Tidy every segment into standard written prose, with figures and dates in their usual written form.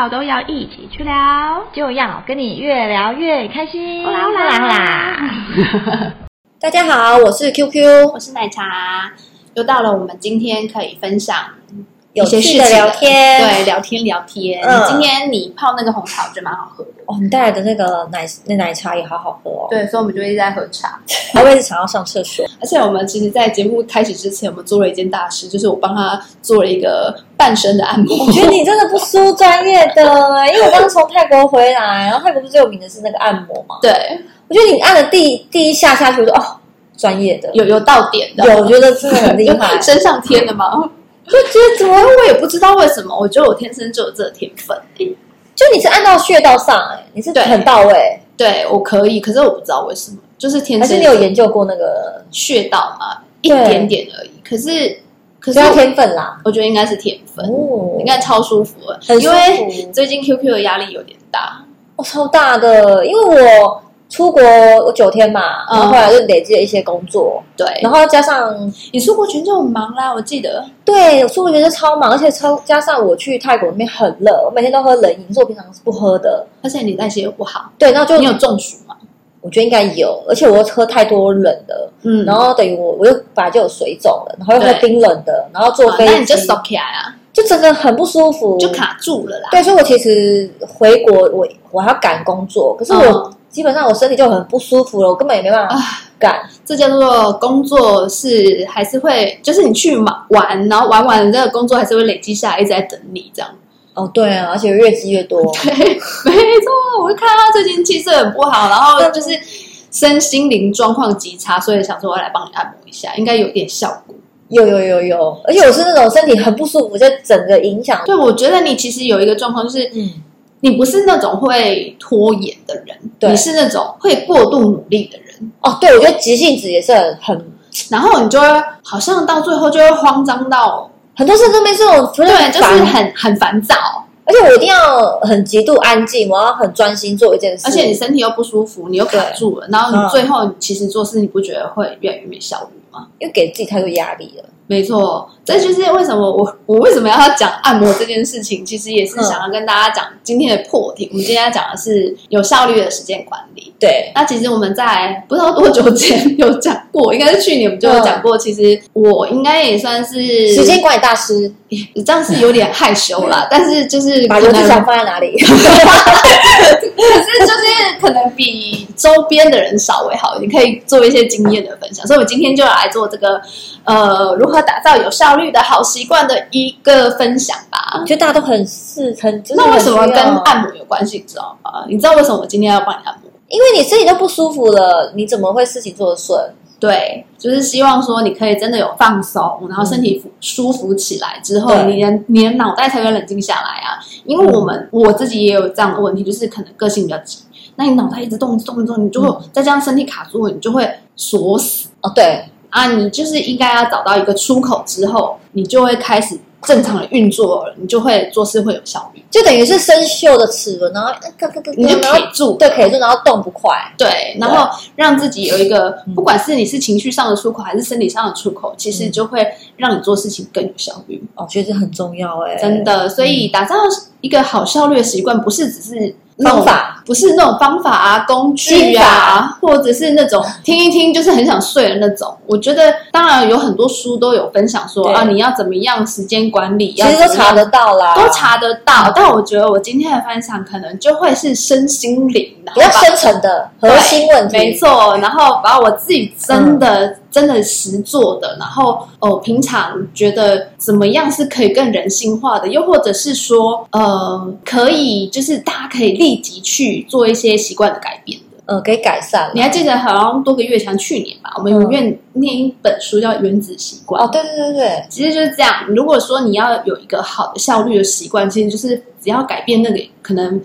好都要一起去聊， 就要跟你越聊越开心。 啦啦啦！ 大家好，我是 QQ， 我是奶茶，又到了我们今天可以分享有趣的聊天， 对，聊天。今天你泡那个红茶，我觉得蛮好喝的哦。你带来的那个奶茶也好好喝哦。 对，所以我们就一直在喝茶， 还会想要上厕所。 而且我们其实，在节目开始之前，我们做了一件大事，就是我帮他做了一个半身的按摩。 我觉得你真的不输专业的，因为我刚从泰国回来，然后泰国不是最有名的是那个按摩吗？ 对， 我觉得你按了第一下下去，我说哦，专业的， 有到点的， 有，我觉得真的很厉害， 身上贴的吗？就觉得怎么我也不知道为什么，我觉得我天生就有这个天分。 就你是按到穴道上，你是很到位。 对，我可以，可是我不知道为什么，就是天生。 还是你有研究过那个穴道嘛？一点点而已。可是要天分啦， 我觉得应该是天分，应该超舒服的， 很舒服。 因为最近 QQ 的压力有点大， 超大的，因为我出国我9天嘛，然后后来就累积了一些工作， 对， 然后加上你出国前就很忙啦，我记得。 对，我出国前就超忙，而且加上我去泰国那边很热，我每天都喝冷饮，是我平常是不喝的， 而且你代谢又不好， 对，然后就你有中暑吗？ 我觉得应该有，而且我喝太多冷的，然后等于我又本来就有水肿了，然后又喝冰冷的，然后坐飞机， 那你就缩起来啊， 就整个很不舒服， 就卡住了啦。 对，所以我其实回国我还要赶工作，可是我基本上我身体就很不舒服了，我根本也没办法赶。 这叫做工作是还是会，就是你去玩，然后玩完这个工作还是会累积下来，一直在等你这样。 哦，对啊，而且越积越多。 对，没错，我就看到他最近气色很不好，然后就是身心灵状况极差，所以想说我来帮你按摩一下，应该有点效果。 有，而且我是那种身体很不舒服，就整个影响。 对，我觉得你其实有一个状况就是，你不是那种会拖延的人，你是那种会过度努力的人。 哦，对，我觉得急性子也是很， 然后你就会好像到最后就会慌张到很多事都没这种， 对，就是很烦躁。 而且我一定要很极度安静，我要很专心做一件事， 而且你身体又不舒服，你又卡住了，然后你最后其实做事你不觉得会越来越没效率吗？ 因为给自己太多压力了。 没错，这就是为什么我为什么要讲按摩这件事情，其实也是想要跟大家讲今天的破题。我们今天要讲的是有效率的时间管理。 对， 那其实我们在不知道多久前有讲过，应该是去年我们就有讲过。其实我应该也算是时间管理大师， 这样是有点害羞啦，但是就是把游资想放在哪里？可是就是可能比周边的人稍微好一点，可以做一些经验的分享。所以我今天就来做这个如何打造有效率的好习惯的一个分享吧。 我觉得大家都很就是那为什么跟按摩有关系？你知道吗？你知道为什么我今天要帮你按摩？ 因为你身体都不舒服了，你怎么会事情做得顺？ 对，就是希望说你可以真的有放松，然后身体舒服起来之后，你的脑袋才会冷静下来啊。因为我自己也有这样的问题，就是可能个性比较急，那你脑袋一直动，你就会再加上身体卡住了，你就会锁死。 哦，对啊，你就是应该要找到一个出口之后，你就会开始正常的运作了，你就会做事会有效率， 就等于是生锈的齿轮，然后你就可以住， 对，可以住，然后动不快， 对，然后让自己有一个，不管是你是情绪上的出口还是身体上的出口，其实就会让你做事情更有效率。 我觉得这很重要真的。所以打造一个好效率的习惯，不是只是方法， 不是那种方法啊、工具啊，或者是那种听一听就是很想睡的那种。我觉得当然有很多书都有分享说啊，你要怎么样时间管理， 其实都查得到啦， 都查得到。但我觉得我今天的分享可能就会是身心灵比较深层的核心问题， 没错。然后把我自己真的实做的，然后平常觉得怎么样是可以更人性化的，又或者是说可以就是大家可以立即去做一些习惯的改变的， 可以改善。 你还记得好像多个月前去年吧，我们有念一本书叫《原子习惯》。 哦，对， 其实就是这样。如果说你要有一个好的效率的习惯，其实就是只要改变那个可能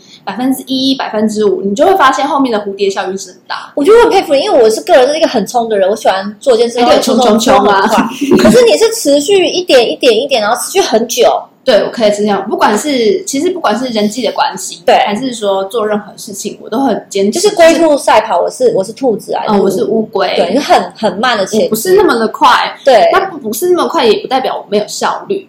1%、5%，你就会发现后面的蝴蝶效应是很大。 我觉得我很佩服你，因为我是个人是一个很冲的人，我喜欢做一件事情冲啊。 可是你是持续一点，然后持续很久。 对，我可以是这样。不管是人际的关系， 对， 还是说做任何事情，我都很坚持。 就是龟兔赛跑，我是兔子啊， 我是乌龟， 对，很慢的前进， 不是那么的快。 对， 它不是那么快，也不代表我没有效率。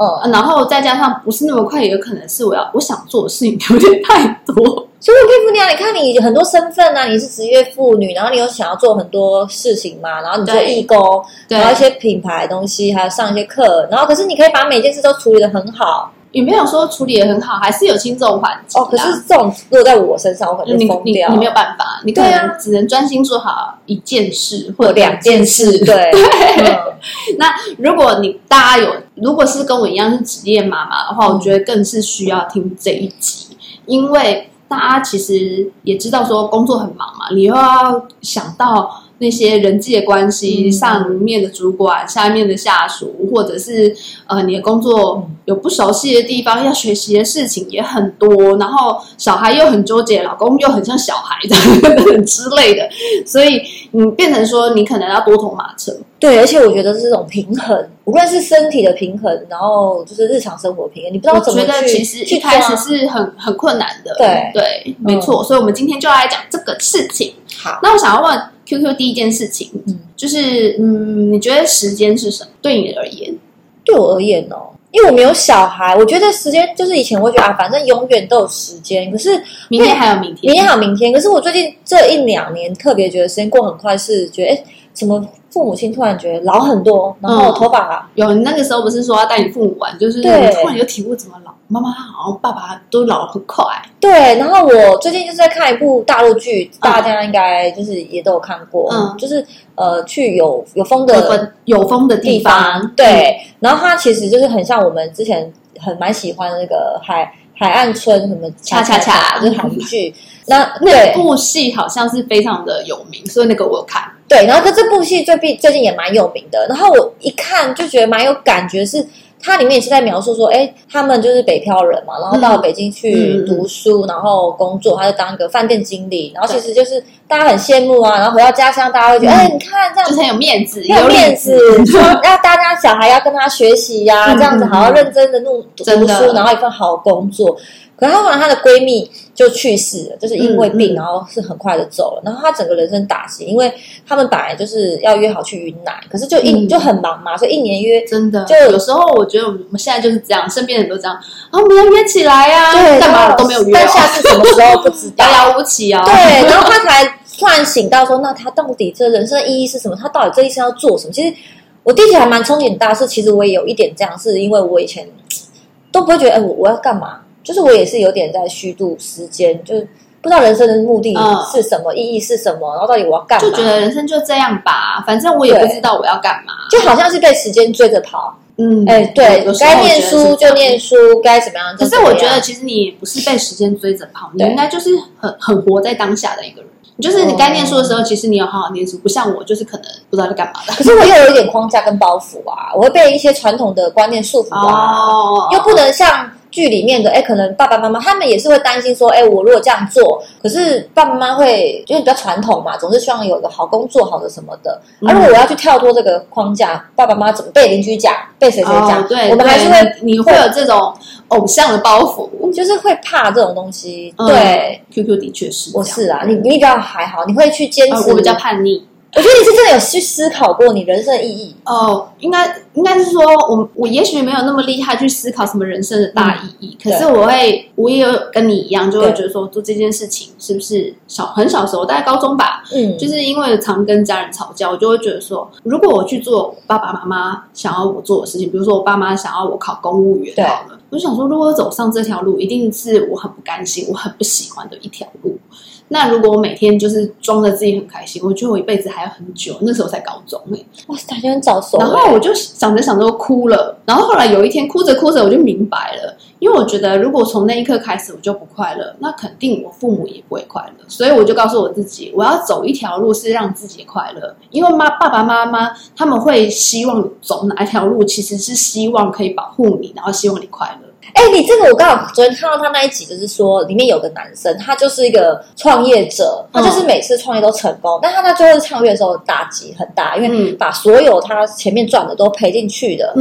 然后再加上不是那么快，也有可能是我想做的事情有点太多。 所以我佩服你啊！你看你很多身份啊，你是职业妇女，然后你有想要做很多事情嘛，然后你做义工，然后一些品牌的东西，还有上一些课，然后可是你可以把每件事都处理得很好。 也没有说处理得很好，还是有轻重缓急可是这种落在我身上，我可能就疯掉。 你没有办法，你可能只能专心做好一件事或者 2件事。对。 那如果大家如果是跟我一样是职业妈妈的话，我觉得更是需要听这一集，因为大家其实也知道说工作很忙嘛，你又要想到那些人际的关系，上面的主管，下面的下属，或者是你的工作有不熟悉的地方，要学习的事情也很多，然后小孩又很纠结，老公又很像小孩之类的，所以你变成说你可能要多头马车。 对，而且我觉得是这种平衡，无论是身体的平衡，然后就是日常生活平衡，你不知道怎么去。 我觉得其实一开始是很困难的。对，没错。所以我们今天就要来讲这个事情。 好， 那我想要问 QQ 第一件事情，就是你觉得时间是什么？对你而言？ 对我而言因为我没有小孩，我觉得时间就是以前我会觉得反正永远都有时间，可是明天还有明天， 明天还有明天。可是我最近这1-2年特别觉得时间过很快，是觉得怎么父母亲突然觉得老很多，然后头发有那个时候不是说要带你父母玩，就是突然有体悟怎么老，妈妈好像爸爸都老很快。 对，然后我最近就是在看一部大陆剧，大家应该就是也都有看过，就是去有风的地方，对，然后它其实就是很像我们之前蛮喜欢的那个海岸村什么恰恰恰， 就是韩剧。 那部戏好像是非常的有名，所以那个我有看。 对，然后这部戏最近也蛮有名的，然后我一看就觉得蛮有感觉，是它里面也是在描述说，他们就是北漂人嘛，然后到北京去读书，然后工作，他就当一个饭店经理，然后其实就是大家很羡慕啊，然后回到家乡，大家会觉得，你看这样就是很有面子， 有面子，说要大家小孩要跟他学习呀，这样子好好认真的读书，然后一份好工作。可是后来她的闺蜜就去世了，就是因为病，然后是很快的走了，然后她整个人生打击，因为他们本来就是要约好去云南，可是就很忙嘛，所以1年约真的就有时候我觉得我们现在就是这样，身边人都这样，我们要约起来啊， 对， 干嘛都没有约， 但下次什么时候不知道， 遥遥无期啊。 对，然后她才突然醒到说，那她到底这人生的意义是什么？她到底这一生要做什么？其实我第一题还蛮憧憬大，是其实我也有一点这样，是因为我以前都不会觉得，我要干嘛？就是我也是有点在虚度时间，就是不知道人生的目的是什么，意义是什么，然后到底我要干嘛？ 就觉得人生就这样吧，反正我也不知道我要干嘛， 就好像是被时间追着跑。对，该念书就念书，该怎么样就怎么样。 可是我觉得其实你也不是被时间追着跑，你应该就是很活在当下的一个人。就是你该念书的时候，其实你有好好念书，不像我，就是可能不知道在干嘛的。 可是我又有一点框架跟包袱啊，我会被一些传统的观念束缚啊，又不能像剧里面的，可能爸爸妈妈他们也是会担心说，我如果这样做，可是爸爸妈妈会就是比较传统嘛，总是希望有一个好工作，好的什么的。如果我要去跳脱这个框架，爸爸妈妈怎么被邻居讲，被谁讲， 对， 我们还是会， 你会有这种偶像的包袱， 就是会怕这种东西。对 ，QQ 的确是， 我是啊，你比较还好，你会去坚持， 我比较叛逆。 我觉得你是真的有去思考过你人生的意义应该是说我也许没有那么厉害去思考什么人生的大意义，可是我也有跟你一样，就会觉得说做这件事情是不是很小的时候，大概高中吧，就是因为常跟家人吵架，我就会觉得说，如果我去做爸爸妈妈想要我做的事情，比如说我爸妈想要我考公务员好了，我就想说，如果我走上这条路，一定是我很不甘心，我很不喜欢的一条路。那如果我每天就是装着自己很开心，我觉得我一辈子还要很久。那时候才高中哇塞，有点早熟。 然后我就想着哭了，然后后来有一天哭着哭着我就明白了，因为我觉得如果从那一刻开始我就不快乐，那肯定我父母也不会快乐。所以我就告诉我自己，我要走一条路是让自己快乐，因为爸爸妈妈他们会希望你走哪一条路，其实是希望可以保护你，然后希望你快乐。 你这个我刚好昨天看到他那一集，就是说里面有个男生，他就是一个创业者，他就是每次创业都成功，但他在最后创业的时候打击很大，因为把所有他前面赚的都赔进去的。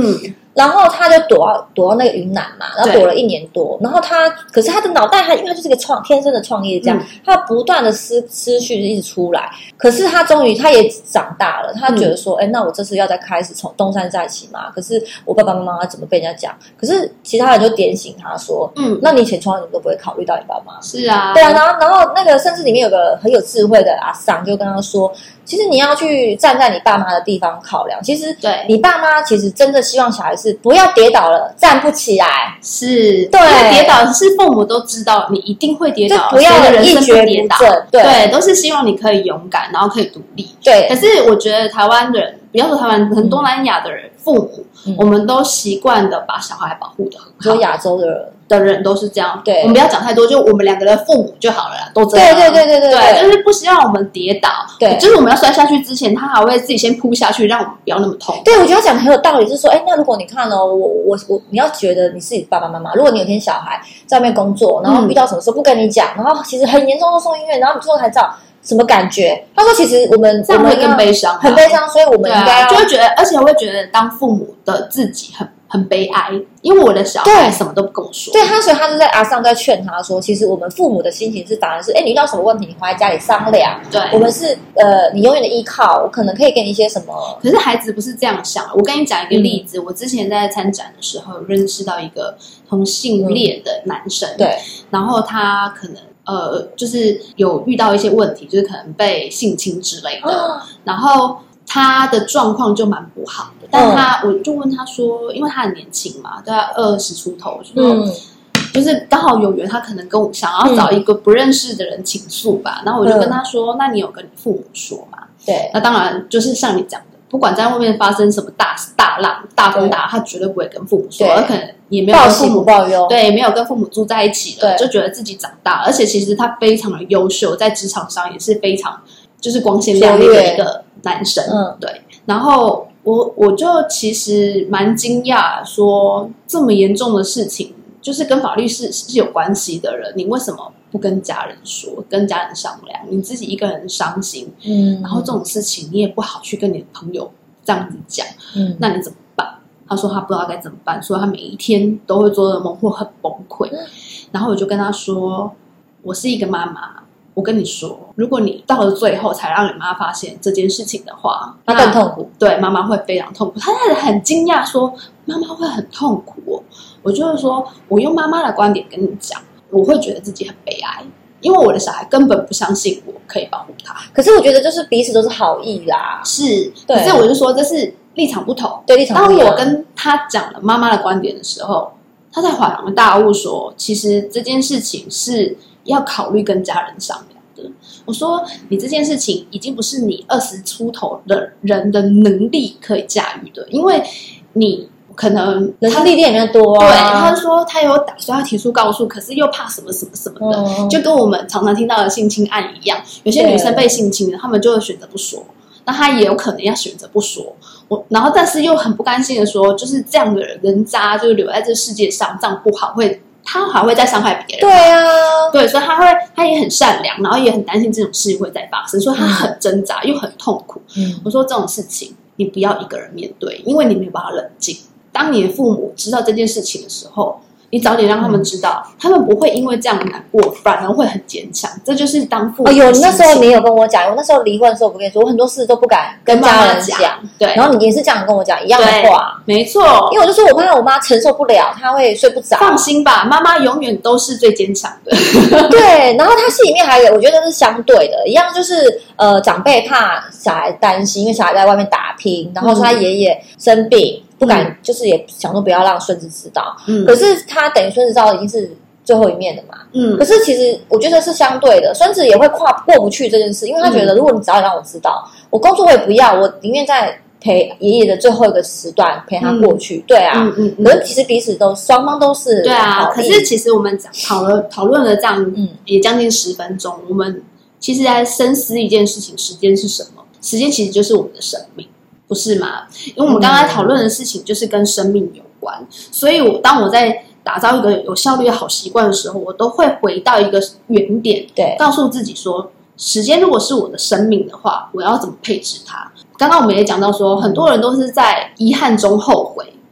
然后他就躲到那个云南嘛，然后躲了1年多，然后可是他的脑袋因为他就是个天生的创业家，他不断的思绪一直出来，可是他终于他也长大了，他觉得说，那我这次要再开始从东山再起嘛，可是我爸爸妈妈怎么被人家讲？可是其他人就点醒他说，那你以前从来都不会考虑到你爸妈， 是啊， 对啊，然后那个甚至里面有个很有智慧的阿桑就跟他说，其实你要去站在你爸妈的地方考量，其实对你爸妈其实真的希望小孩是不要跌倒了站不起来， 是对， 因为跌倒是父母都知道你一定会跌倒， 就不要人生一蹶跌倒， 不振， 对，都是希望你可以勇敢，然后可以独立。 对， 可是我觉得台湾人，不要说台湾，很东南亚的人，父母，我们都习惯的把小孩保护的很好， 就亚洲的人都是这样。 对， 我们不要讲太多，就我们两个的父母就好了啦，都这样。 对， 就是不希望我们跌倒。 对， 就是我们要摔下去之前，他还会自己先扑下去，让我们不要那么痛。 对，我觉得讲的很有道理，是说，那如果你看哦，你要觉得你是你爸爸妈妈，如果你有天小孩在外面工作，然后遇到什么事不跟你讲，然后其实很严重的送医院，然后你最后才知道什么感觉？他说，其实我们这样会更悲伤， 很悲伤，所以我们应该就会觉得，而且我会觉得当父母的自己很悲哀，因为我的小孩什么都不跟我说。 对，所以他就在阿尚在劝他说，其实我们父母的心情是反而是，你遇到什么问题，你回来家里商量。 对， 我们是你永远的依靠，我可能可以给你一些什么。 可是孩子不是这样想。我跟你讲一个例子，我之前在参展的时候认识到一个同性恋的男生， 对， 然后他可能。就是有遇到一些问题，就是可能被性侵之类的，然后他的状况就蛮不好的。但我就问他说，因为他很年轻嘛，大概20出头，就是刚好有缘，他可能跟我想要找一个不认识的人倾诉吧。然后我就跟他说，那你有跟你父母说吗？ 对， 那当然就是像你讲的。不管在外面发生什么大浪、大风大，他绝对不会跟父母说，而可能也没有跟父母报忧， 对，没有跟父母住在一起了，就觉得自己长大，而且其实他非常的优秀，在职场上也是非常就是光鲜亮丽的一个男生，对。然后我就其实蛮惊讶，说这么严重的事情，就是跟法律是有关系的人，你为什么不跟家人说，跟家人商量？你自己一个人伤心，然后这种事情你也不好去跟你的朋友这样子讲，那你怎么办？他说他不知道该怎么办，说他每一天都会做噩梦或很崩溃。然后我就跟他说，我是一个妈妈，我跟你说，如果你到了最后才让你妈发现这件事情的话， 她更痛苦。 对，妈妈会非常痛苦。他很惊讶说，妈妈会很痛苦哦。我就是说，我用妈妈的观点跟你讲。我会觉得自己很悲哀，因为我的小孩根本不相信我可以保护他。 可是我觉得就是彼此都是好意啦， 是，可是我就说这是立场不同。 对，立场不同。 当我跟他讲了妈妈的观点的时候，他才恍然大悟说，其实这件事情是要考虑跟家人商量的。我说，你这件事情已经不是你20出头的人的能力可以驾驭的，因为你。可能人生历练比较多啊， 对，他说他有打算要提出告诉，可是又怕什么什么什么的，就跟我们常常听到的性侵案一样，有些女生被性侵了，他们就会选择不说，那他也有可能要选择不说，然后但是又很不甘心的说，就是这样的人渣，就是留在这世界上，这样不好，他还会再伤害别人。 对啊， 对，所以他也很善良，然后也很担心这种事会再发生，所以他很挣扎又很痛苦。我说这种事情你不要一个人面对，因为你没有办法冷静。当你的父母知道这件事情的时候，你早点让他们知道，他们不会因为这样难过，反而会很坚强。这就是当父母的心情。 那时候你有跟我讲，我那时候离婚的时候，我跟你说，我很多事都不敢跟家人讲。 对， 然后你也是这样跟我讲一样的话， 没错。 因为我就说我怕我妈承受不了，她会睡不着。 放心吧，妈妈永远都是最坚强的。 对，然后她心里面还有，我觉得是相对的，一样就是长辈怕小孩担心，因为小孩在外面打拼，然后说他爷爷生病。不敢，就是也想说不要让孙子知道。可是他等于孙子知道已经是最后一面的嘛。可是其实我觉得是相对的，孙子也会过不去这件事，因为他觉得如果你早点让我知道，我工作我也不要，我宁愿在陪爷爷的最后一个时段陪他过去。对啊，可是其实彼此双方都是对啊。可是其实我们讨论了这样，也将近10分钟，我们其实在深思一件事情：时间是什么？时间其实就是我们的生命。不是吗？因为我们刚才讨论的事情就是跟生命有关，所以当我在打造一个有效率的好习惯的时候，我都会回到一个原点， 对， 告诉自己说，时间如果是我的生命的话，我要怎么配置它？刚刚我们也讲到说，很多人都是在遗憾中后悔，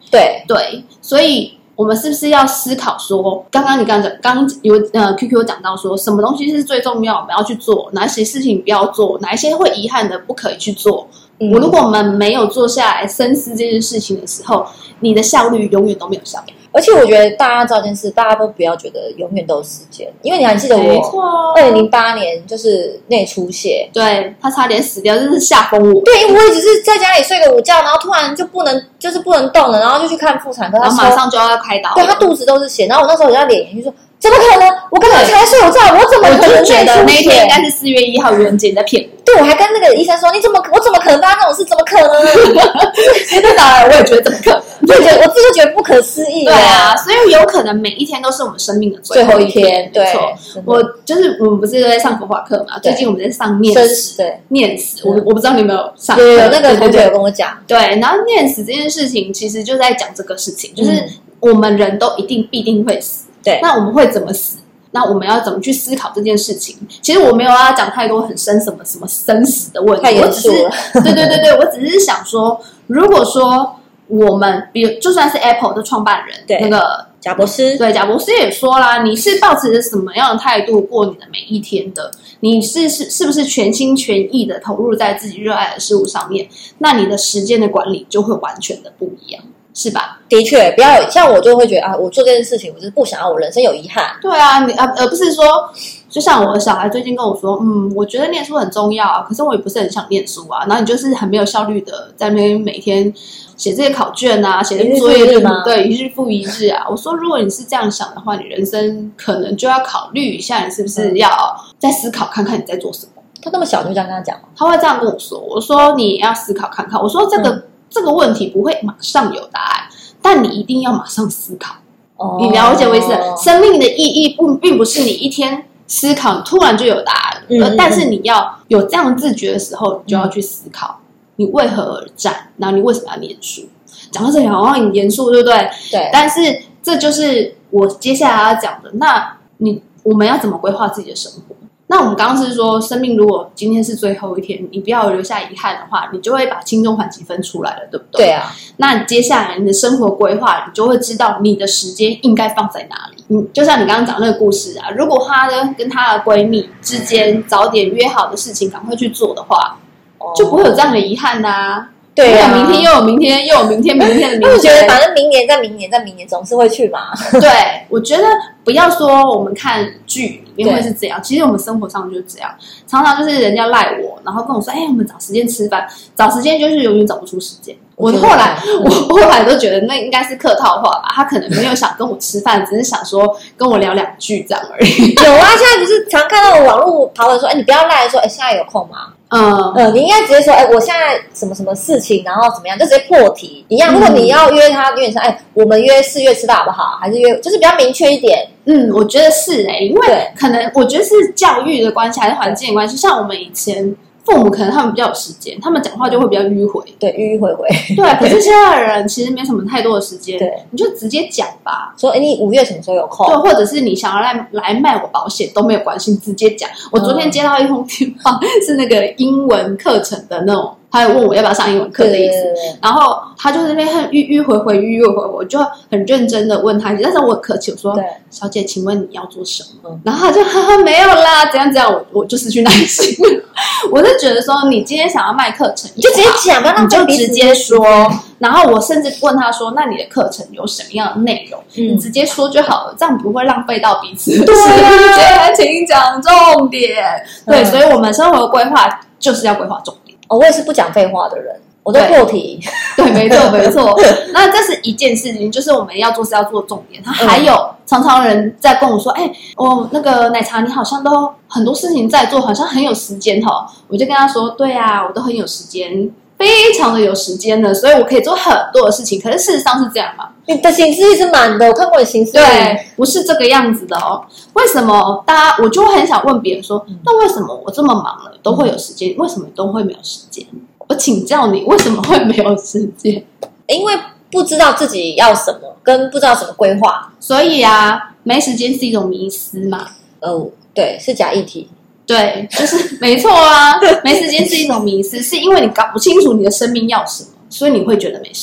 对，所以我们是不是要思考说，刚刚有QQ 讲到说，什么东西是最重要，我们要去做，哪些事情不要做，哪一些会遗憾的不可以去做。如果我们没有坐下来深思这件事情的时候，你的效率永远都没有效率。 而且我觉得大家知道一件事，大家都不要觉得永远都有时间，因为你还记得我2008年就是内出血， 对，他差点死掉，真是吓疯我。 对，因为我也只是在家里睡个午觉，然后突然就不能动了，然后就去看妇产科， 然后马上就要开刀， 对，他肚子都是血，然后我那时候我在脸就说。怎么可能？我刚才才睡午觉，我怎么可能？ 我就觉得那一天应该是4月1号愚人节你在骗我。 对，我还跟那个医生说，我怎么可能发生这种事？怎么可能？ 那当然，我也觉得怎么可能？ 我自己就觉得不可思议。 对啊，所以有可能每一天都是我们生命的最后一天。 对， 我们不是在上佛法课嘛？最近我们在上念死，念死。我不知道你有没有上课？ 有那个同学有跟我讲。 对，然后念死这件事情，其实就在讲这个事情，就是我们人都必定会死。 对， 那我们会怎么死？那我们要怎么去思考这件事情？其实我没有要讲太多很深什么生死的问题， 太严肃了。 对，我只是想说，如果说我们，比如就算是 Apple 的创办人， 对， 那个贾博士， 对，贾博士也说啦，你是抱持着什么样的态度过你的每一天的？你是不是全心全意的投入在自己热爱的事物上面？那你的时间的管理就会完全的不一样。是吧？ 的确，不要像我就会觉得啊，我做这件事情，我就是不想要我人生有遗憾。 对啊，而不是说，就像我的小孩最近跟我说，我觉得念书很重要啊，可是我也不是很想念书啊。然后你就是很没有效率的在那边每天写这些考卷啊，写这些作业吗？ 对，一日复一日啊。我说，如果你是这样想的话，你人生可能就要考虑一下，你是不是要再思考看看你在做什么。 他那么小就这样跟他讲吗？ 他会这样跟我说。我说你要思考看看。我说这个问题不会马上有答案。但你一定要马上思考，你了解我意思？生命的意义并不是你一天思考，你突然就有答案。但是你要有这样自觉的时候，你就要去思考，你为何而战，然后你为什么要念书？讲到这里好像很严肃，对不对？ 对。 但是这就是我接下来要讲的。那我们要怎么规划自己的生活？那我们刚刚是说，生命如果今天是最后一天，你不要留下遗憾的话，你就会把轻重缓急分出来了，对不对？ 对啊。 那接下来你的生活规划，你就会知道你的时间应该放在哪里。就像你刚刚讲那个故事啊，如果她跟她的闺蜜之间早点约好的事情，赶快去做的话，就不会有这样的遗憾啊。 对啊， 明天又有明天，又有明天，明天的明天。 我觉得反正明年再明年再明年总是会去嘛。 对，我觉得不要说我们看剧里面会是这样，其实我们生活上就是这样，常常就是人家赖我，然后跟我说，我们找时间吃饭，找时间就是永远找不出时间。我后来都觉得那应该是客套话吧，他可能没有想跟我吃饭，只是想说跟我聊2句这样而已。 有啊，现在不是常看到网络跑文说，你不要赖说，现在有空吗？你应该直接说，我现在什么什么事情，然后怎么样，就直接破题一样。如果你要约他，约上，我们约4月吃饭好不好？还是约就是比较明确一点。 我觉得是因为可能我觉得是教育的关系，还是环境的关系。像我们以前父母可能他们比较有时间，他们讲话就会比较迂回， 对，迂迂回回。 对，可是现在的人其实没什么太多的时间， 对， 你就直接讲吧， 说你5月什么时候有空？ 对，或者是你想要来卖我保险都没有关系，直接讲。我昨天接到一通电话，是那个英文课程的那种。他问我要不要上英文课的意思，然后他就在那边很迂回回，我就很认真的问他，但是我很客气，我说：“小姐，请问你要做什么？”然后他就没有啦，怎样，我就失去耐心。我就觉得说，你今天想要卖课程， 你就直接讲， 你就直接说。然后我甚至问他说：“那你的课程有什么样的内容？你直接说就好了，这样不会浪费到彼此的时间。请讲重点。”对，所以我们生活规划就是要规划重点。 我也是不讲废话的人，我都破题。 对，没错。那这是一件事情，就是我们要做是要做重点。他还有常常人在跟我说：“那个奶茶，你好像都很多事情在做，好像很有时间哦。”我就跟他说：“对啊，我都很有时间。”非常的有时间的，所以我可以做很多的事情。可是事实上是这样嘛？ 你的行事历是满的，我看过你行事历， 对，不是这个样子的哦。为什么我就很想问别人说，那为什么我这么忙了都会有时间，为什么你都会没有时间？我请教你，为什么会没有时间？ 因为不知道自己要什么，跟不知道怎么规划， 所以没时间是一种迷思嘛。 对，是假议题。 对，就是没错啊，没时间是一种迷思，是因为你搞不清楚你的生命要什么，所以你会觉得没时间。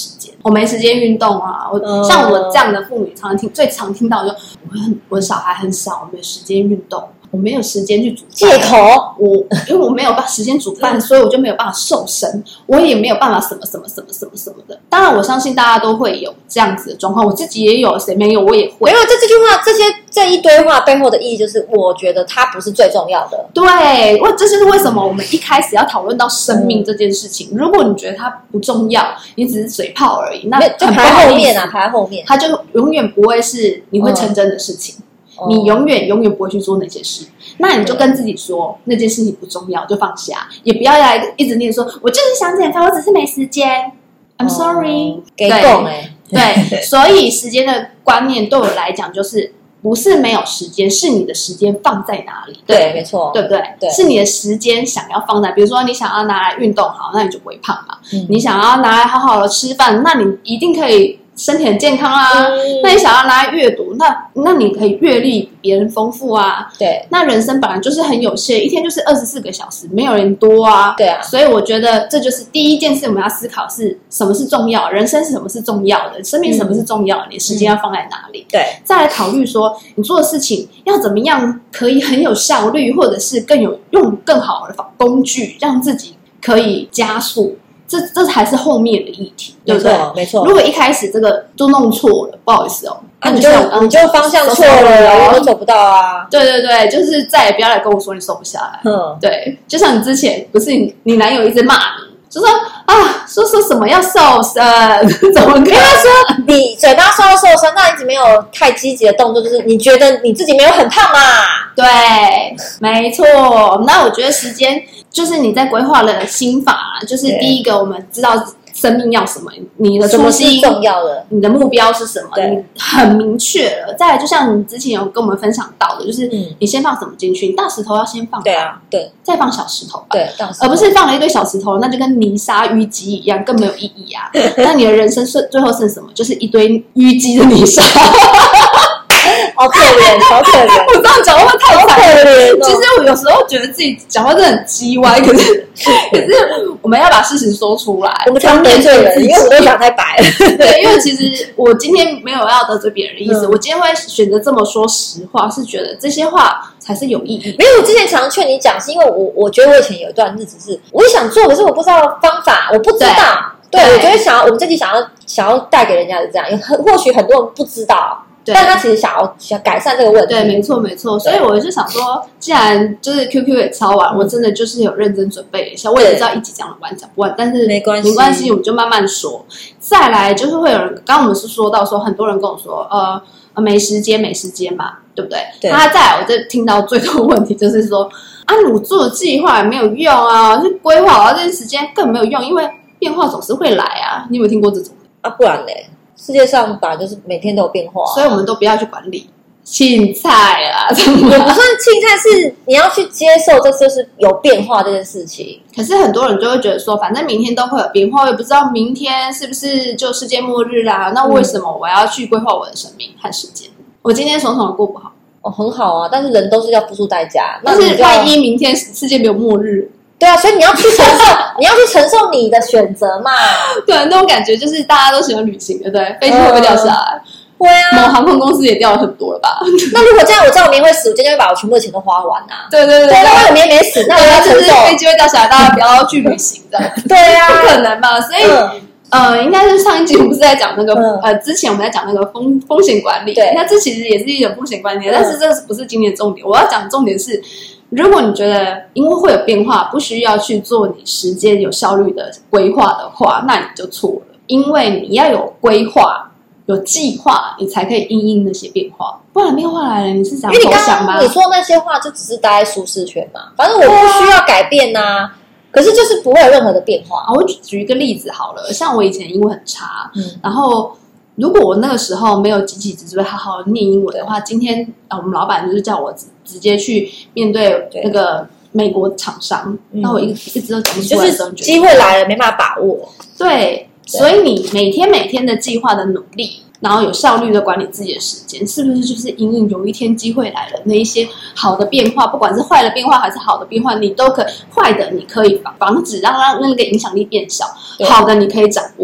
我没时间运动啊，像我这样的妇女最常听到就我小孩很小，我没有时间运动，我没有时间去煮饭， 借口因为我没有时间煮饭，所以我就没有办法瘦身，我也没有办法什么的。当然，我相信大家都会有这样子的状况，我自己也有，谁没有我也会。 因为这句话，这一堆话背后的意义就是，我觉得它不是最重要的。 对，这就是为什么我们一开始要讨论到生命这件事情。如果你觉得它不重要，你只是嘴炮而已，那就排后面啊，排后面， 它就永远不会是你会成真的事情。你永远不会去做那些事，那你就跟自己说那件事情不重要，就放下，也不要来一直念说我就是想减肥，我只是没时间。I'm sorry， 给供对，所以时间的观念对我来讲就是不是没有时间，是你的时间放在哪里。 对，没错， 对不对？对，是你的时间想要放在，比如说你想要拿来运动好，那你就不会胖嘛。你想要拿来好好的吃饭，那你一定可以身体很健康啊。那你想要拿来阅读，那你可以阅历比别人丰富啊。 对， 那人生本来就是很有限，一天就是24个小时，没有人多啊。 对啊， 所以我觉得这就是第一件事，我们要思考是什么是重要，人生是什么是重要的，生命什么是重要的，你的时间要放在哪里。 对， 再来考虑说你做的事情要怎么样可以很有效率，或者是用更好的工具让自己可以加速。这才是后面的议题，对不对？ 没错。 如果一开始这个就弄错了，不好意思哦， 那你就方向错了，我都走不到啊。 对，就是再也不要来跟我说你瘦不下来。对，就像你之前不是你男友一直骂你，就说说什么要瘦身，怎么可以？因为他说你嘴巴说要瘦身，那一直没有太积极的动作，就是你觉得你自己没有很胖嘛？ 对，没错。那我觉得时间就是你在规划的心法，就是第一个，我们知道生命要什么，你的初心重要的， 你的目标是什么，你很明确了。再来，就像你之前有跟我们分享到的，就是你先放什么进去，大石头要先放， 对啊，对， 再放小石头吧， 对， 而不是放了一堆小石头，那就跟泥沙淤积一样，更没有意义啊。那你的人生最后剩什么？就是一堆淤积的泥沙。 好可怜，好可怜！ 我这样讲话太可怜。 其实我有时候觉得自己讲话真的很叽歪，可是我们要把事实说出来。 我们常得罪人，因为我都讲太白了。 对，因为其实我今天没有要得罪别人的意思，我今天会选择这么说实话，是觉得这些话才是有意义。 没有，我之前常劝你讲，是因为我觉得我以前有一段日子是，我也想做，可是我不知道方法，我不知道。对，我觉得我们这集想要带给人家的这样，或许很多人不知道。但他其实想改善这个问题。 对，没错。所以我就想说，既然就是 QQ 也抄完，我真的就是有认真准备一下。我也不知道一集讲得完讲不完，但是没关系， 我们就慢慢说。再来就是会有人，刚刚我们是说到说，很多人跟我说，没时间嘛，对不对？ 对。 那再来，我就听到最多问题就是说，我做的计划也没有用啊，就规划好这件时间更没有用，因为变化总是会来啊。你有没有听过这种的？不然嘞？世界上本来就是每天都有变化， 所以我们都不要去管理青菜啊。 也不算青菜，是你要去接受这就是有变化这件事情。 可是很多人就会觉得说，反正明天都会有变化，我也不知道明天是不是就世界末日啦。那为什么我要去规划我的生命和时间？我今天爽爽的过不好， 很好啊。但是人都是要付出代价。 但是万一明天世界没有末日？ 对啊，所以你要去承受，你要去承受你的选择嘛。 对，那种感觉就是大家都喜欢旅行，对不对？飞机会不会掉下来？ 会啊， 某航空公司也掉了很多了吧？ 那如果这样，我知道我明天会死，我今天就会把我全部的钱都花完啊。 对， 那我明天没死，那我要承受飞机会掉下来，大家不要去旅行的。 对啊， 不可能吧？所以应该是上一集我们不是在讲那个之前我们在讲那个风险管理， 对， 那这其实也是一种风险管理，但是这不是今天的重点。我要讲的重点是，如果你觉得因为会有变化，不需要去做你时间有效率的规划的话，那你就错了。因为你要有规划、有计划，你才可以因应那些变化。不然变化来了，你是想投降吗？ 因为你说那些话就只是待在舒适圈嘛，反正我不需要改变啊。可是就是不会有任何的变化。 我举一个例子好了，像我以前英文很差，然后如果我那个时候没有急起直追好好念英文的话，今天我们老板就是叫我直接去面对那个美国厂商，那我一直都讲不出来的时候， 就是机会来了没办法把握。 对，所以你每天的计划的努力，然后有效率的管理自己的时间，是不是就是因为有一天机会来了，那一些好的变化，不管是坏的变化还是好的变化，你都可以，坏的你可以防止让那个影响力变小，好的你可以掌握。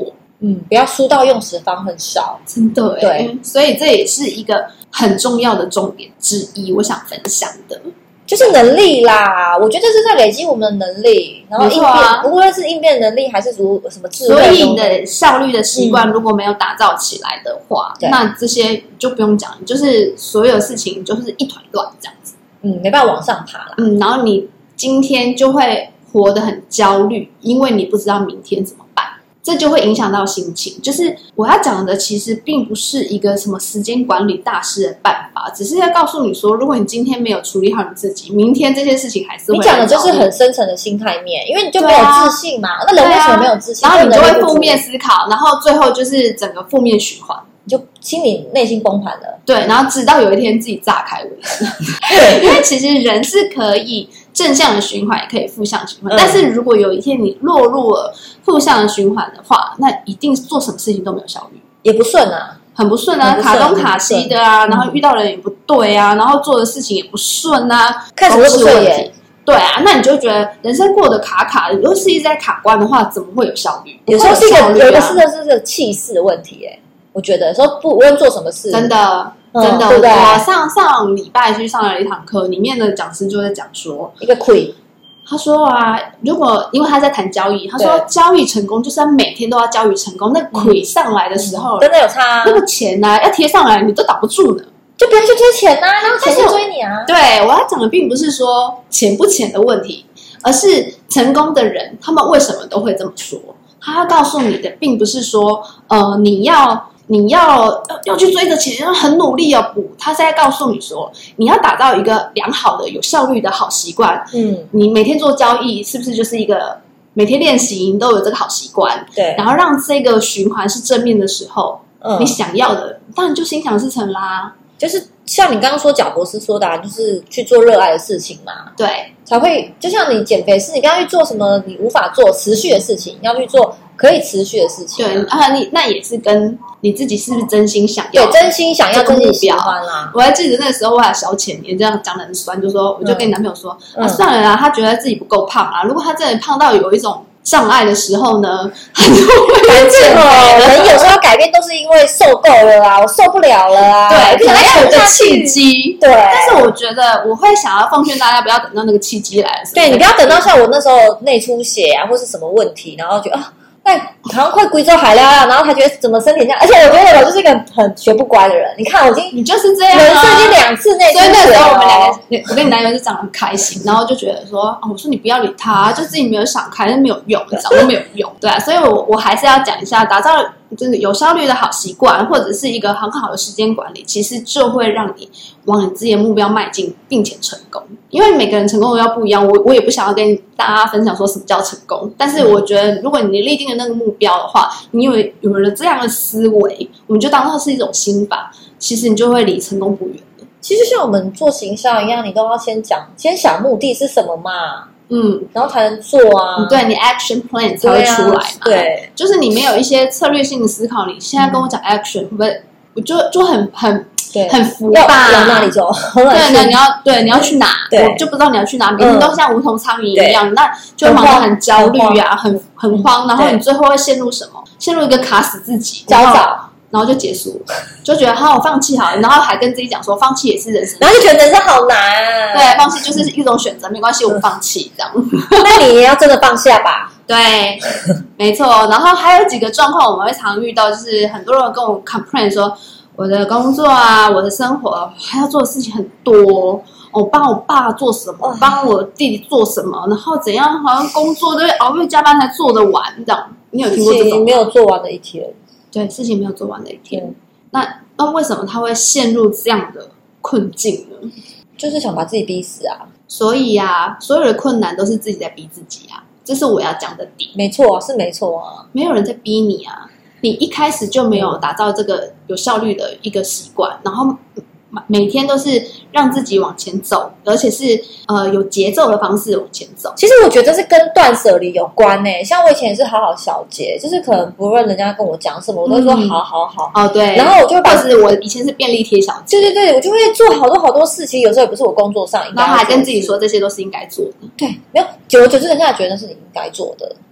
不要输到用时方很少， 真的对， 所以这也是一个很重要的重点之一，我想分享的。 就是能力啦，我觉得是在累积我们的能力，然后应变，无论是应变能力还是什么智慧， 所以你的效率的习惯如果没有打造起来的话，那这些就不用讲，就是所有事情就是一团乱这样子， 没办法往上爬啦， 然后你今天就会活得很焦虑，因为你不知道明天怎么办。这就会影响到心情。就是我要讲的其实并不是一个什么时间管理大师的办法，只是要告诉你说，如果你今天没有处理好你自己，明天这些事情还是会。 你讲的就是很深层的心态面，因为你就没有自信嘛。那人为什么没有自信？ 然后你就会负面思考，然后最后就是整个负面循环， 你就心里内心崩盘了。 对，然后直到有一天自己炸开为止。因为其实人是可以正向的循环，也可以负向循环。但是如果有一天你落入了负向的循环的话，那一定做什么事情都没有效率， 也不顺啊， 很不顺啊，卡东卡西的啊，然后遇到人也不对啊，然后做的事情也不顺啊， 看什么都不顺眼。 对啊，那你就觉得人生过得卡卡的，如果是一直在卡关的话，怎么会有效率？ 有时候是有一个是气势的问题，我觉得有时候无论做什么事， 真的。真的，我上礼拜去上了一堂课，里面的讲师就在讲说一个亏。 他说啊，如果因为他在谈交易，他说交易成功就是要每天都要交易成功，那亏上来的时候， 真的有差， 那个钱啊要贴上来，你都挡不住呢， 就不要去追钱啊，让钱去追你啊。 对，我要讲的并不是说钱不钱的问题，而是成功的人他们为什么都会这么说。他要告诉你的并不是说你要去追着钱，要很努力哦。不，他是在告诉你说，你要打造一个良好的、有效率的好习惯。你每天做交易，是不是就是一个每天练习，你都有这个好习惯？ 对， 然后让这个循环是正面的时候，你想要的当然就心想事成啦。 就是像你刚刚说贾博士说的，就是去做热爱的事情嘛， 对， 才会就像你减肥是，你不要去做什么你无法做持续的事情，要去做可以持续的事情。 对啊，那也是跟你自己是不是真心想要？ 对，真心想要，真心喜欢啦。 我还记得那个时候我还小浅年，这样讲得很酸，就说我就跟你男朋友说，算了啦，他觉得自己不够胖啊。如果他真的胖到有一种障碍的时候呢，他就会减肥。 人有时候改变都是因为受够了啊，我受不了了啊， 对，可能要有个契机。 对， 但是我觉得我会想要奉劝大家，不要等到那个契机来的时候。 对，你不要等到像我那时候内出血啊，或是什么问题，然后就那好像快贵州海了，然后他觉得怎么身体这样，而且我觉得我就是一个很学不乖的人。你看，你就是这样，人生已经2次内出血了。所以那时候我们两个， 我跟你男友就讲得很开心，然后就觉得说，我说你不要理他，就自己没有想开，没有用，早都没有用，对啊。所以我还是要讲一下，打造就是有效率的好习惯，或者是一个很好的时间管理，其实就会让你往你自己的目标迈进，并且成功。因为每个人成功的要不一样，我也不想要跟大家分享说什么叫成功。但是我觉得，如果你立定了那个目标的话，你有了这样的思维，我们就当它是一种心法，其实你就会离成功不远了。 其实像我们做行销一样，你都要先想目的是什么嘛。然后才能做啊。 对，你 action plan 才会出来嘛。 对， 就是你没有一些策略性的思考，你现在跟我讲 action，会不会我就很浮吧？ 往哪里走？ 对，你要去哪？我就不知道你要去哪，每天都像无头苍蝇一样，那就忙得很焦虑啊，很慌，然后你最后会陷入什么？陷入一个卡死自己， 焦躁。 然后就结束了，就觉得我放弃好了，然后还跟自己讲说放弃也是人生， 然后就觉得人生好难。 对，放弃就是一种选择，没关系，我放弃这样。 那你也要真的放下吧。 对，没错。然后还有几个状况我们会常遇到，就是很多人跟我 complain 说，我的工作啊，我的生活还要做的事情很多。我帮我爸做什么，帮我弟弟做什么，然后怎样，好像工作都熬夜加班才做得完这样。你有听过这种吗？ 没有做完的一天。 对，事情没有做完的一天。那为什么他会陷入这样的困境呢？ 就是想把自己逼死啊！ 所以啊，所有的困难都是自己在逼自己啊，这是我要讲的点。 没错啊，是没错啊， 没有人在逼你啊，你一开始就没有打造这个有效率的一个习惯，然后每天都是让自己往前走，而且是有节奏的方式往前走。 其实我觉得是跟断舍离有关像我以前也是好好小节，就是可能不论人家跟我讲什么，我都会说好好好。 哦，对。 然后我就会我以前是便利贴小节。 对，我就会做好多事情，有时候也不是我工作上应该做的， 然后还跟自己说这些都是应该做的。 对，没有久而久之，人家也觉得是你应该做的。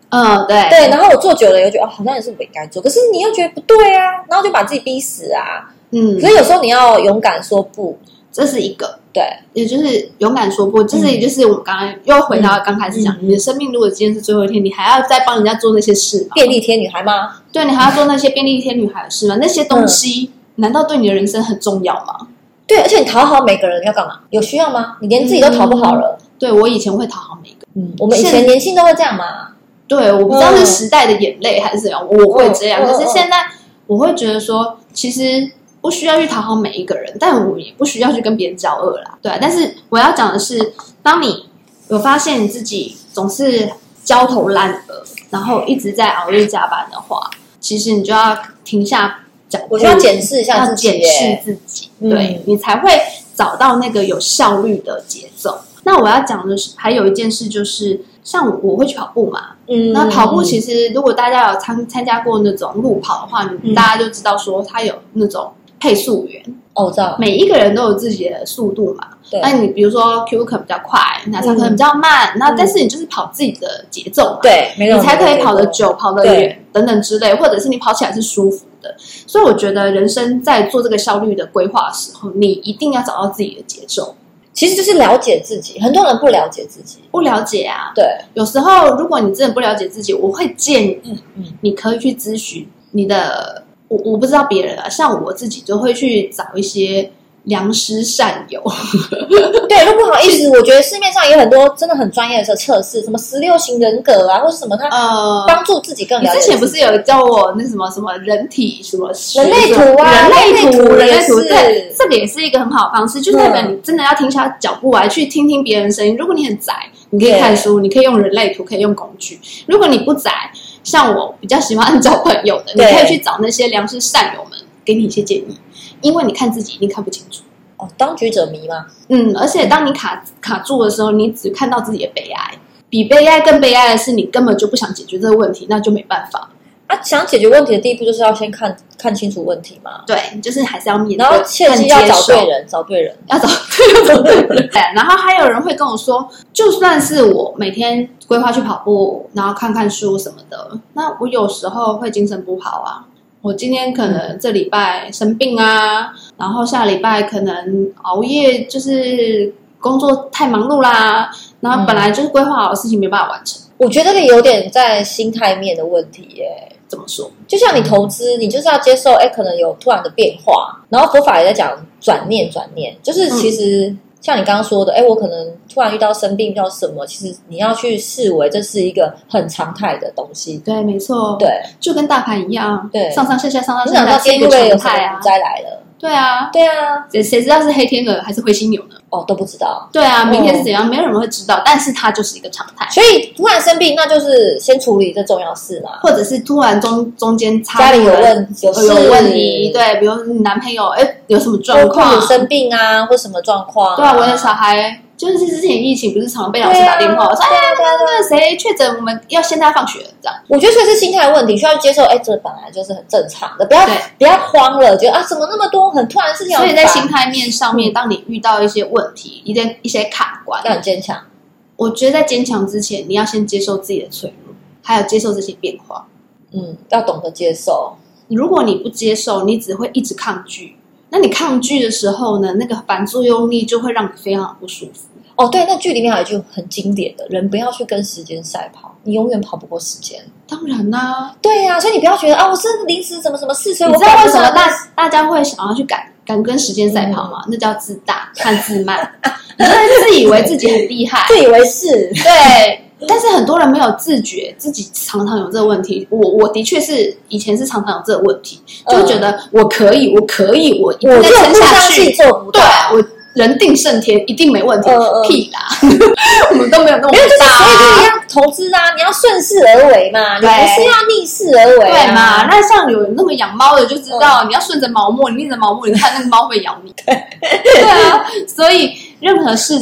对，然后我做久了又觉得好像也是我应该做，可是你又觉得不对啊，然后就把自己逼死啊。所以有时候你要勇敢说不， 这是一个。 对， 也就是勇敢说不，这是也就是我们刚刚又回到刚开始讲，你的生命如果今天是最后一天，你还要再帮人家做那些事吗？ 便利贴女孩吗？ 对，你还要做那些便利贴女孩的事吗？那些东西难道对你的人生很重要吗？ 对，而且你讨好每个人要干嘛？有需要吗？你连自己都讨不好了。 对，我以前会讨好每个人， 我们以前年轻都会这样嘛。 对，我不知道是时代的眼泪还是怎样，我会这样。可是现在我会觉得说，其实不需要去讨好每一个人，但我也不需要去跟别人交恶啦。对，但是我要讲的是，当你有发现你自己总是焦头烂额，然后一直在熬夜加班的话，其实你就要停下脚步， 我就要检视一下自己， 要检视自己，对，你才会找到那个有效率的节奏。那我要讲的是，还有一件事就是，像我会去跑步嘛，那跑步其实如果大家有参加过那种路跑的话，大家就知道说它有那种配速员。 我知道， 每一个人都有自己的速度嘛。那你比如说 Q 可能比较快，那他可能比较慢，那但是你就是跑自己的节奏嘛， 对， 你才可以跑得久、跑得远等等之类，或者是你跑起来是舒服的。所以我觉得人生在做这个效率的规划的时候，你一定要找到自己的节奏。 其实就是了解自己，很多人不了解自己， 不了解啊。 对， 有时候如果你真的不了解自己，我会建议你可以去咨询你的。我不知道别人啊，像我自己就会去找一些良师善友。 对，都不好意思，我觉得市面上也有很多真的很专业的测试，什么16型人格啊，或是什么，他帮助自己更了解自己。 你之前不是有教我那什么人体什么人类图啊， 人类图，对，这个也是一个很好的方式，就代表你真的要停下脚步来去听听别人的声音。如果你很宅，你可以看书，你可以用人类图，可以用工具。如果你不宅，像我比较喜欢交朋友的，你可以去找那些良师善友们给你一些建议，因为你看自己一定看不清楚。 当局者迷嘛。 而且当你卡住的时候，你只看到自己的悲哀，比悲哀更悲哀的是你根本就不想解决这个问题，那就没办法。 想解决问题的第一步就是要先看清楚问题嘛。 对，就是还是要面对， 然后切记要找对人，要找对人。 对，然后还有人会跟我说，就算是我每天规划去跑步，然后看看书什么的，那我有时候会精神不好啊。我今天可能这礼拜生病啊，然后下礼拜可能熬夜，就是工作太忙碌啦，然后本来就是规划好的事情没办法完成。我觉得这个有点在心态面的问题耶。 怎么说？ 就像你投资，你就是要接受，可能有突然的变化。然后佛法也在讲转念，就是其实像你刚刚说的，我可能突然遇到生病，遇到什么，其实你要去视为这是一个很常态的东西。 对，没错， 对， 就跟大盘一样， 对， 上上下下， 是一个常态啊，灾来了。 对啊，谁知道是黑天鹅还是灰犀牛呢？ 都不知道。 对啊，明天是怎样，没有人会知道，但是它就是一个常态。 所以突然生病，那就是先处理这重要事嘛， 或者是突然中间家里有问题，对，比如你男朋友有什么状况， 有生病啊，或什么状况。 对啊，我的小孩就是之前疫情不是常被老师打电话说，那谁确诊，我们要现在放学这样。 我觉得这是心态的问题，需要接受，这本来就是很正常的，不要慌了，觉得怎么那么多很突然的事情。 所以在心态面上面，当你遇到一些问题，一些卡关， 要很坚强。 我觉得在坚强之前，你要先接受自己的脆弱，还有接受这些变化。 要懂得接受。 如果你不接受，你只会一直抗拒。那你抗拒的时候呢，那个反作用力就会让你非常不舒服。 对，那剧里面还有一句很经典的，人不要去跟时间赛跑，你永远跑不过时间。 当然啦， 对呀，所以你不要觉得我是临时什么事，所以你知道为什么大家会想要去赶跟时间赛跑吗？那叫自大和自慢。你就会自以为自己很厉害， 自以为是， 对。但是很多人没有自觉，自己常常有这个问题。我的确是以前是常常有这个问题，就觉得我可以，我一定撑下去， 做不到。 对，我人定胜天，一定没问题。屁啦，我们都没有那么大。 所以就一样投资啊，你要顺势而为嘛，你不是要逆势而为， 对嘛？那像有那么养猫的就知道，你要顺着毛沫，你逆着毛沫，你看那个猫会咬你。对啊，所以任何事情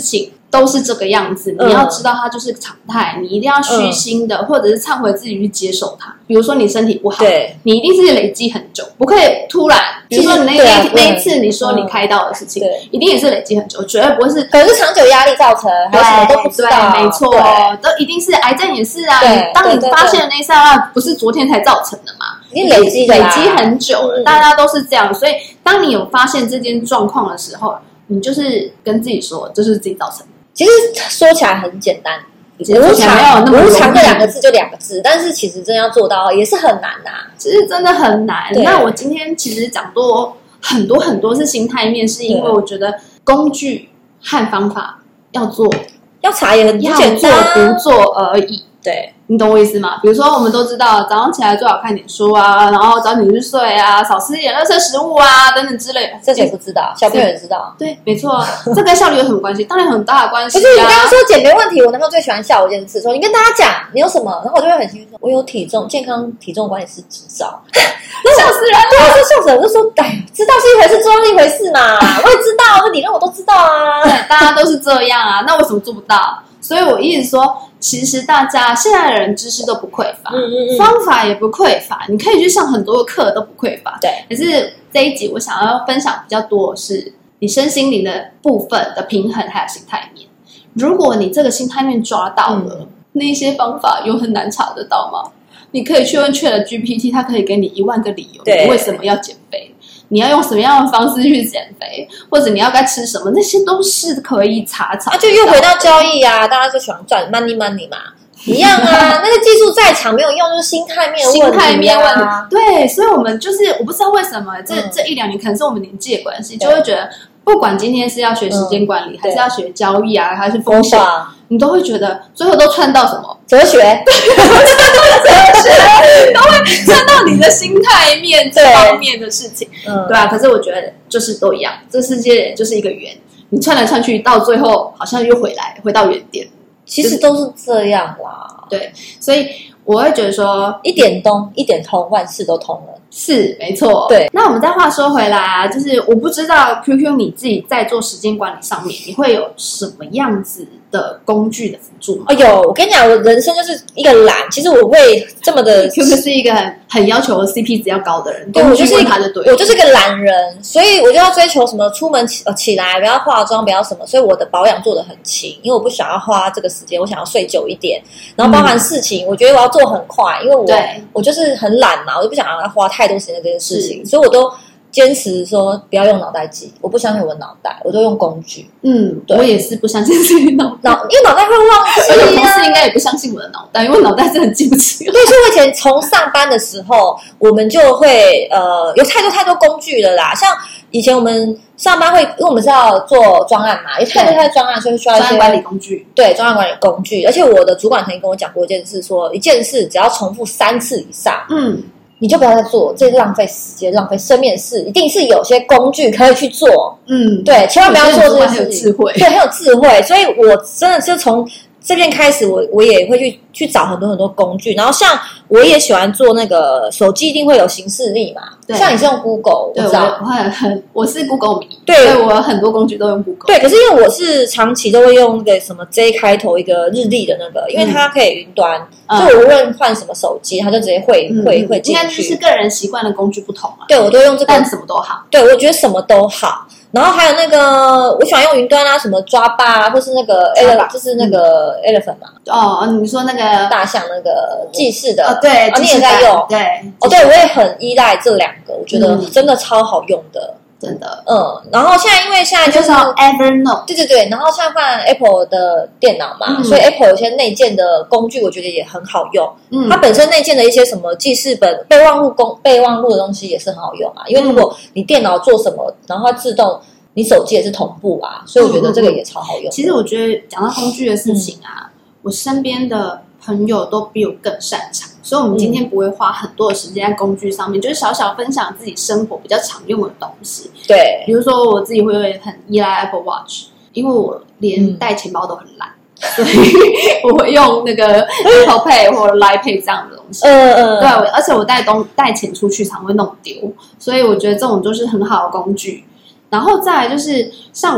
都是这个样子，你要知道它就是常态，你一定要虚心的，或者是忏悔自己去接受它。比如说你身体不好，你一定是累积很久，不可以突然。比如说你那一次你说你开刀的事情，一定也是累积很久，绝对不会是可能是长久压力造成，还有什么都不知道。 对，没错，都一定是癌症也是啊。当你发现的那一刹那，不是昨天才造成的嘛， 已经累积很久了，大家都是这样。所以当你有发现这件状况的时候，你就是跟自己说，这是自己造成的。 其实说起来很简单，无常这2个字就2个字，但是其实真要做到也是很难啊。 其实真的很难。那我今天其实讲多很多是心态面，是因为我觉得工具和方法要做， 要查也很简单， 要做不做而已。 对， 你懂我意思吗？比如说我们都知道早上起来最好看点书啊，然后早点去睡啊，少吃一点垃圾食物啊等等之类的。 这谁不知道？小朋友也知道。 对，没错，这跟效率有什么关系？当然很大的关系啊。 可是你刚刚说减肥问题，我男朋友最喜欢笑我一件事，说你跟大家讲你有什么，然后我就会很兴奋说，我有健康体重管理师执照。 笑死人了！ 对，我说笑死人，我就说，哎，知道是一回事，做是一回事嘛。我也知道，这理论我都知道啊。 对，大家都是这样啊，那为什么做不到？所以我一直说，其实大家现在的人知识都不匮乏，方法也不匮乏，你可以去上很多的课都不匮乏。 对， 可是这一集我想要分享比较多的是你身心灵的部分的平衡还有心态面。如果你这个心态面抓到了，那些方法有很难查得到吗？你可以去问 ChatGPT， 它可以给你10000个理由，你为什么要减肥？你要用什么样的方式去减肥，或者你要该吃什么，那些都是可以查。 就又回到交易啊，大家就喜欢赚 money 嘛，一样啊。那个技术再强没有用，就是心态面问题。心态面问题， 对，所以我们就是我不知道为什么这1-2年可能是我们年纪的关系，就会觉得不管今天是要学时间管理，还是要学交易啊，还是风险，你都会觉得最后都串到什么哲学， 都会串到你的心态面这方面的事情，对吧？可是我觉得就是都一样，这世界就是一个圆，你串来串去，到最后好像又回到原点。 其实都是这样啦， 对，所以我会觉得说， 一点通，一点通，万事都通了。 是没错， 对。 那我们再话说回来啊，就是我不知道 QQ 你自己在做时间管理上面，你会有什么样子的工具的辅助吗？ 我跟你讲，我人生就是一个懒，其实我会这么的。 QQ 是一个很要求 CP 值要高的人， 对，我就是一个懒人，所以我就要追求什么出门起来不要化妆，不要什么，所以我的保养做得很勤，因为我不想要花这个时间，我想要睡久一点，然后包含事情，我觉得我要做很快，因为我就是很懒嘛，我就不想要花太多时间在这件事情，所以我都坚持说不要用脑袋记，我不相信我的脑袋，我都用工具。 我也是不相信自己的脑袋， 因为脑袋会忘记。 而且同事应该也不相信我的脑袋，因为脑袋真的记不起。 对，所以我以前从上班的时候，我们就会有太多工具了啦。像以前我们上班会，因为我们是要做专案嘛，有太多专案，所以需要一些专案管理工具。 对，专案管理工具。而且我的主管曾经跟我讲过一件事，说一件事只要重复3次以上，你就不要再做，这浪费时间、浪费生命的事，一定是有些工具可以去做。对，千万不要做这件事情。对，很有智慧。所以我真的是从这边开始，我也会去找很多工具。然后像我也喜欢做那个手机，一定会有行事历嘛。像你是用 Google， 对，我是 Google 迷， 对， 所以我很多工具都用 Google。 对，可是因为我是长期都会用那个什么 J 开头一个日历的那个，因为它可以云端，所以我无论换什么手机，它就直接会进去。 应该就是个人习惯的工具不同嘛。 对，我都用这个， 但什么都好。 对，我觉得什么都好。然后还有那个，我喜欢用云端啊，什么抓吧啊，或是那个就是那个 elephant 嘛。 你说那个大象那个记事的， 对， 你也在用， 对， 对，我也很依赖这2个，我觉得真的超好用的， 真的， 然后因为现在就是 Evernote， 对，然后现在换 Apple 的电脑嘛，所以 Apple 有些内建的工具，我觉得也很好用。它本身内建的一些什么记事本、备忘录的东西也是很好用啊。因为如果你电脑做什么，然后它自动，你手机也是同步啊，所以我觉得这个也超好用。 其实我觉得讲到工具的事情啊，我身边的朋友都比我更擅长，所以我们今天不会花很多的时间在工具上面，就是小小分享自己生活比较常用的东西。 对， 比如说我自己会很依赖 Apple Watch， 因为我连带钱包都很懒，所以我会用那个 Apple Pay 或者 Line Pay 这样的东西。对，而且我带钱出去常会弄丢，所以我觉得这种就是很好的工具。然后再来就是像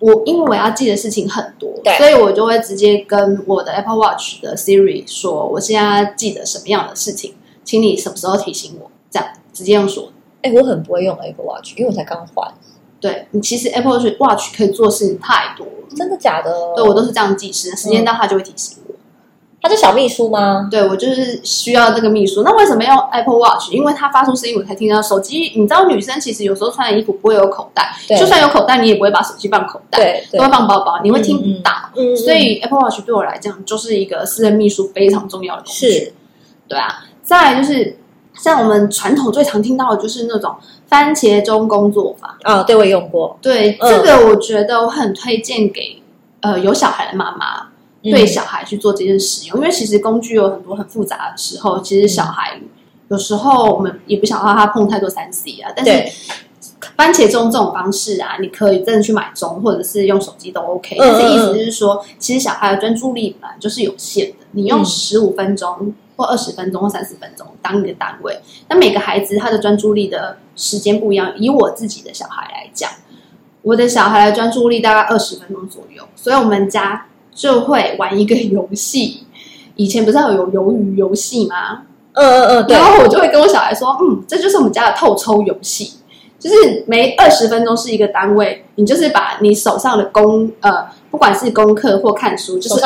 因为我要记的事情很多， 对， 所以我就会直接跟我的 Apple Watch 的 Siri 说，我现在记得什么样的事情，请你什么时候提醒我，这样直接用说。 我很不会用 Apple Watch， 因为我才刚换。 对，你其实 Apple Watch 可以做事情太多了。 真的假的？ 对，我都是这样记事，时间到它就会提醒我。 它是小秘书吗？ 对，我就是需要这个秘书。那为什么用 Apple Watch？ 因为它发出声音我才听到。手机，你知道女生其实有时候穿的衣服不会有口袋，就算有口袋，你也不会把手机放口袋，都会放包包，你会听不到。所以 Apple Watch 对我来讲就是一个私人秘书非常重要的工具。是，对啊。再来就是像我们传统最常听到的就是那种番茄钟工作法。 对，我也用过。 对，这个我觉得我很推荐给有小孩的妈妈。对小孩去做这件使用，因为其实工具有很多很复杂的时候，其实小孩有时候我们也不想让他碰太多3C 啊，但是番茄钟这种方式啊，你可以真的去买钟，或者是用手机都 OK。但是意思是说，其实小孩的专注力本来就是有限的，你用15分钟或20分钟或30分钟当一个单位，那每个孩子他的专注力的时间不一样。以我自己的小孩来讲，我的小孩的专注力大概20分钟左右，所以我们家就会玩一个游戏，以前不是有鱿鱼游戏吗？对。然后我就会跟我小孩说，这就是我们家的透抽游戏，就是每20分钟是一个单位，你就是把你手上的不管是功课或看书，就是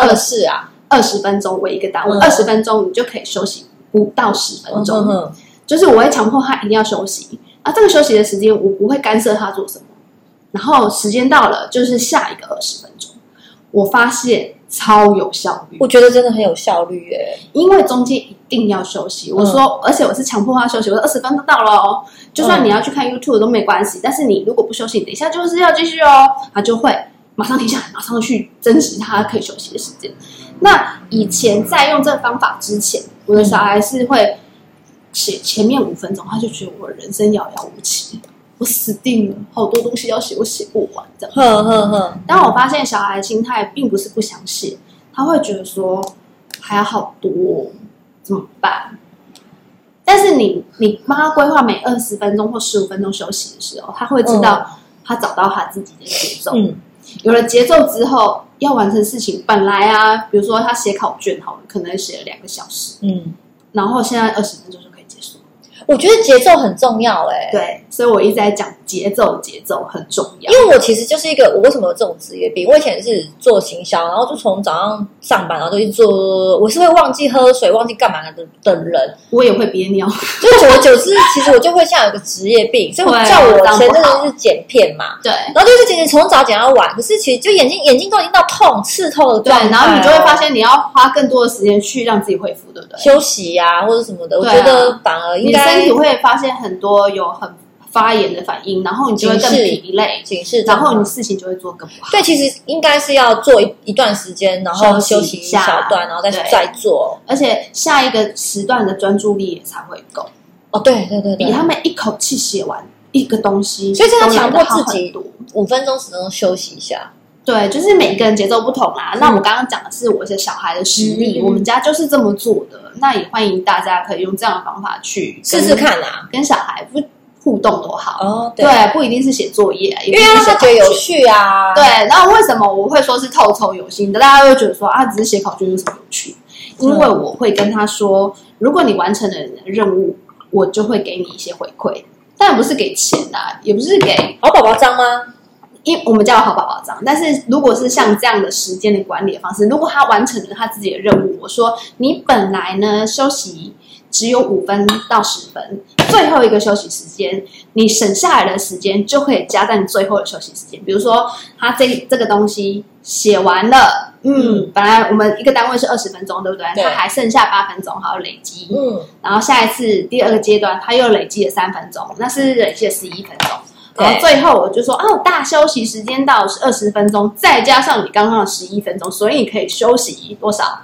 20分钟为一个单位，20分钟你就可以休息5到10分钟，就是我会强迫他一定要休息，这个休息的时间我不会干涉他做什么，然后时间到了就是下一个20分钟。我发现超有效率， 我觉得真的很有效率耶， 因为中间一定要休息。我说，而且我是强迫他休息，我说20分钟到了哦，就算你要去看 YouTube 都没关系，但是你如果不休息，等一下就是要继续哦，他就会马上停下来，马上去珍惜他可以休息的时间。那以前在用这个方法之前，我的小孩是会写前面5分钟，他就觉得我人生遥遥无期。我死定了，好多东西要写，我写不完这样。但我发现小孩的心态并不是不想写，他会觉得说还有好多，怎么办？但是你帮他规划每20分钟或15分钟休息的时候，他会知道他找到他自己的节奏。有了节奏之后，要完成事情，本来比如说他写考卷好了，可能写了2个小时，然后现在20分钟就可以结束。 我觉得节奏很重要对，所以我一直在讲节奏很重要。 因为我其实就是我为什么有这种职业病？我以前是做行销，然后就从早上上班，然后就一直做，我是会忘记喝水、忘记干嘛的人。 我也会憋尿， 就久而久之，其实我就会像有个职业病，所以我叫我前阵子是剪片嘛， 对， 然后就是剪从早剪到晚，可是其实就眼睛都已经到痛、刺痛的状态， 对，然后你就会发现你要花更多的时间去让自己恢复，对不对？ 休息呀，或者什么的，我觉得反而应该。 身体会发现很多有很发炎的反应，然后你就会更疲累，然后你事情就会做更不好。 对，其实应该是要做一段时间，然后休息一小段，然后再做， 而且下一个时段的专注力也才会够。 对， 比他们一口气写完一个东西， 所以真的强迫自己5分钟10分钟休息一下。 对，就是每一个人节奏不同啦。那我刚刚讲的是我的小孩的实力，我们家就是这么做的。那也欢迎大家可以用这样的方法去试试看啦， 跟小孩互动多好。 对， 不一定是写作业， 因为让他觉得有趣啊。 对，然后为什么我会说是透抽有心的？大家会觉得说只是写考卷有什么有趣？因为我会跟他说，如果你完成了你的任务，我就会给你一些回馈，但不是给钱啊，也不是给好宝宝章吗？ 我们叫好宝宝章，但是如果是像这样的时间的管理的方式，如果他完成了他自己的任务，我说你本来呢休息只有5分到10分，最后一个休息时间你省下来的时间就可以加在你最后的休息时间。比如说他这个东西写完了，本来我们一个单位是20分钟，对不对？他还剩下8分钟还要累积，然后下一次第2个阶段他又累积了3分钟，那是累积了11分钟。然后最后我就说大休息时间到是20分钟，再加上你刚刚的11分钟，所以你可以休息多少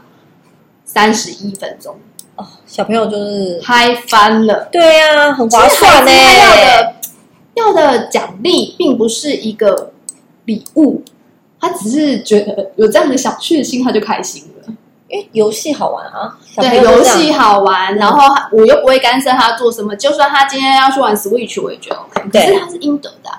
？31分钟。 小朋友就是嗨翻了。 对啊，很划算要的奖励并不是一个礼物，他只是觉得有这样的小确幸，他就开心了。 因为游戏好玩啊， 对，游戏好玩，然后我又不会干涉他做什么，就算他今天要去玩 Switch， 我也觉得 OK。可是他是应得的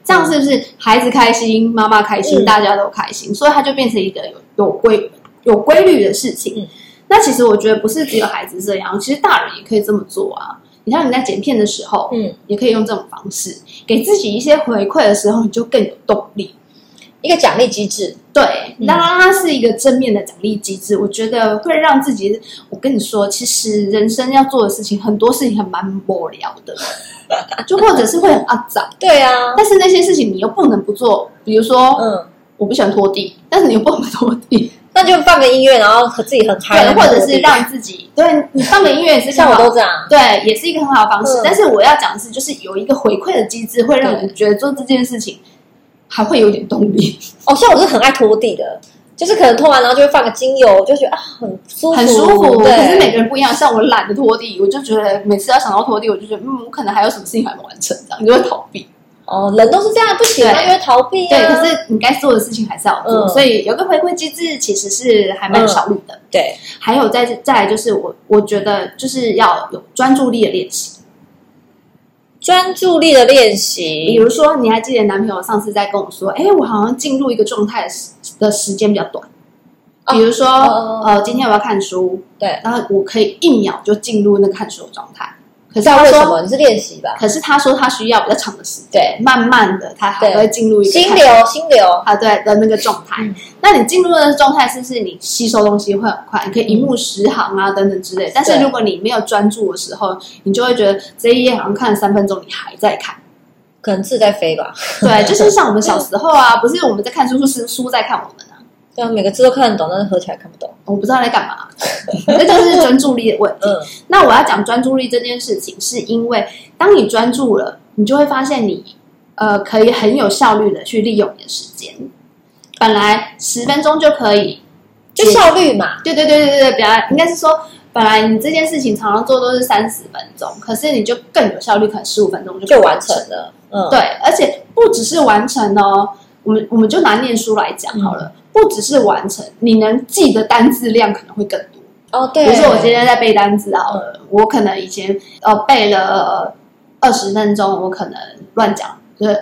这样是不是孩子开心，妈妈开心，大家都开心？所以它就变成一个有规律的事情。那其实我觉得不是只有孩子这样，其实大人也可以这么做啊。你像你在剪片的时候，也可以用这种方式，给自己一些回馈的时候，你就更有动力。 一个奖励机制， 对，当然它是一个正面的奖励机制，我觉得会让自己。我跟你说，其实人生要做的事情，很多事情还蛮无聊的，就或者是会很肮脏。 对啊， 但是那些事情你又不能不做，比如说，我不喜欢拖地，但是你又不能拖地。 那就放个音乐，然后和自己很嗨， 对，或者是让自己，对你放个音乐也是像我都这样， 对，也是一个很好的方式。但是我要讲的是，就是有一个回馈的机制，会让你觉得做这件事情还会有点动力。 像我是很爱拖地的，就是可能拖完然后就会放个精油，就觉得很舒服， 很舒服。可是每个人不一样，像我懒得拖地，我就觉得每次要想到拖地，我就觉得我可能还有什么事情还没完成，这样你就会逃避。 人都是这样，不喜欢就会逃避对，可是你该做的事情还是要做，所以有个回馈机制其实是还蛮有效率的。 对， 还有再来就是我觉得就是要有专注力的练习。 专注力的练习， 比如说你还记得男朋友上次在跟我说，我好像进入一个状态的时间比较短。比如说今天我要看书， 对， 然后我可以1秒就进入那个看书的状态。 可是他为什么？你是练习吧？ 可是他说他需要比较长的时间， 对， 慢慢的他还会进入一个心流对的那个状态。那你进入那个状态，是不是你吸收东西会很快？你可以一目十行啊，等等之类。但是如果你没有专注的时候，你就会觉得这一页好像看了3分钟，你还在看， 可能字在飞吧。 对，就是像我们小时候啊，不是我们在看书，是书在看我们啊。 对啊，每个字都看得懂，但是合起来看不懂。 我不知道在干嘛，这就是专注力的问题。那我要讲专注力这件事情，是因为当你专注了，你就会发现你可以很有效率的去利用你的时间。本来10分钟就可以， 就效率嘛。 对，本来应该是说，本来你这件事情常常做都是30分钟，可是你就更有效率，可能15分钟就完成了。对，而且不只是完成哦。我们就拿念书来讲好了，不只是完成，你能记的单字量可能会更多。 对， 比如说我今天在背单字好了，我可能以前背了20分钟，我可能乱讲，就是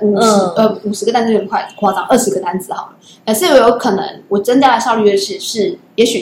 50个单字有点夸张，20个单字好了。可是有可能我增加的效率也许是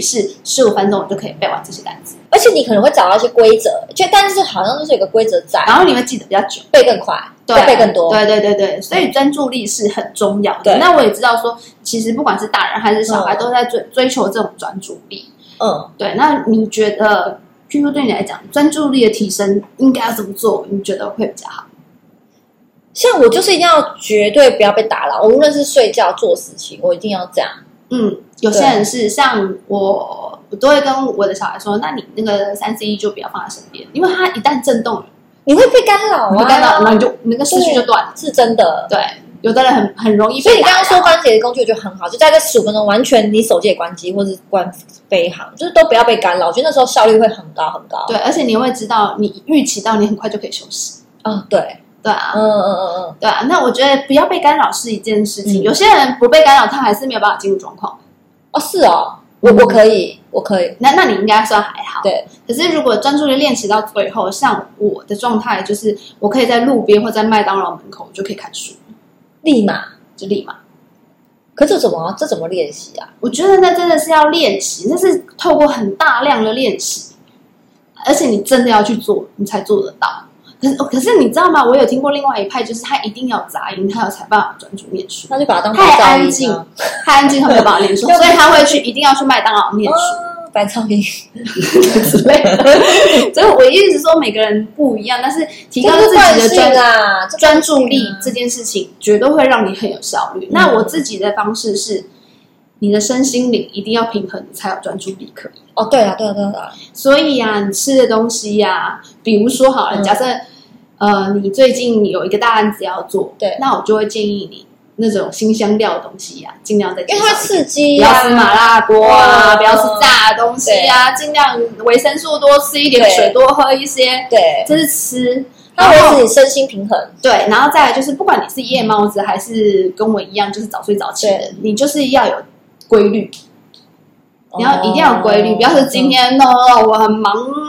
15分钟，我就可以背完这些单字。 而且你可能会找到一些规则，但是好像就是有个规则在， 然后你会记得比较久， 背更快，对，背更多。 对，所以专注力是很重要的。那我也知道说，其实不管是大人还是小孩，都在追求这种专注力。对。那你觉得，譬如对你来讲，专注力的提升应该要怎么做？你觉得会比较好？ 像我就是一定要绝对不要被打扰，我无论是睡觉做事情，我一定要这样。 有些人是像我都会跟我的小孩说，那你那个3C 就不要放在身边，因为它一旦震动了， 你会被干扰啊， 然后你那个思绪就断了， 是真的。 对，有的人很容易被打扰。 所以你刚刚说关节的工具就很好，就在这15分钟完全你手机也关机，或是关飞行，就是都不要被干扰。我觉得那时候效率会很高很高。 对，而且你会知道，你预期到你很快就可以休息。 对。 对啊，对啊，那我觉得不要被干扰是一件事情。有些人不被干扰，他还是没有办法进入状况。 是哦，我可以， 那你应该算还好。 对， 可是如果专注力练习到最后，像我的状态，就是我可以在路边或在麦当劳门口就可以看书， 立马。 可这怎么练习啊？ 我觉得那真的是要练习，那是透过很大量的练习，而且你真的要去做，你才做得到。可是你知道吗？我有听过另外一派，就是他一定要杂音，他有才办法专注念书。 那就把它当太安静，他没有办法念书，所以他会一定要去麦当劳念书， 白噪音之类的。所以我一直说每个人不一样，但是提高自己的专注力这件事情，绝对会让你很有效率。那我自己的方式是，你的身心灵一定要平衡，你才有专注力可以。 对啊。 所以啊，你吃的东西啊，比如说好了，假设你最近有一个大案子要做， 对， 那我就会建议你那种辛香料的东西啊，尽量在因为它刺激不要吃麻辣锅啊，不要吃炸的东西啊，尽量维生素多吃一点，水多喝一些， 对， 这是吃。 它维持你身心平衡。 对，然后再来就是，不管你是夜猫子还是跟我一样就是早睡早起的，你就是要有规律。你一定要有规律，不要是今天我很忙，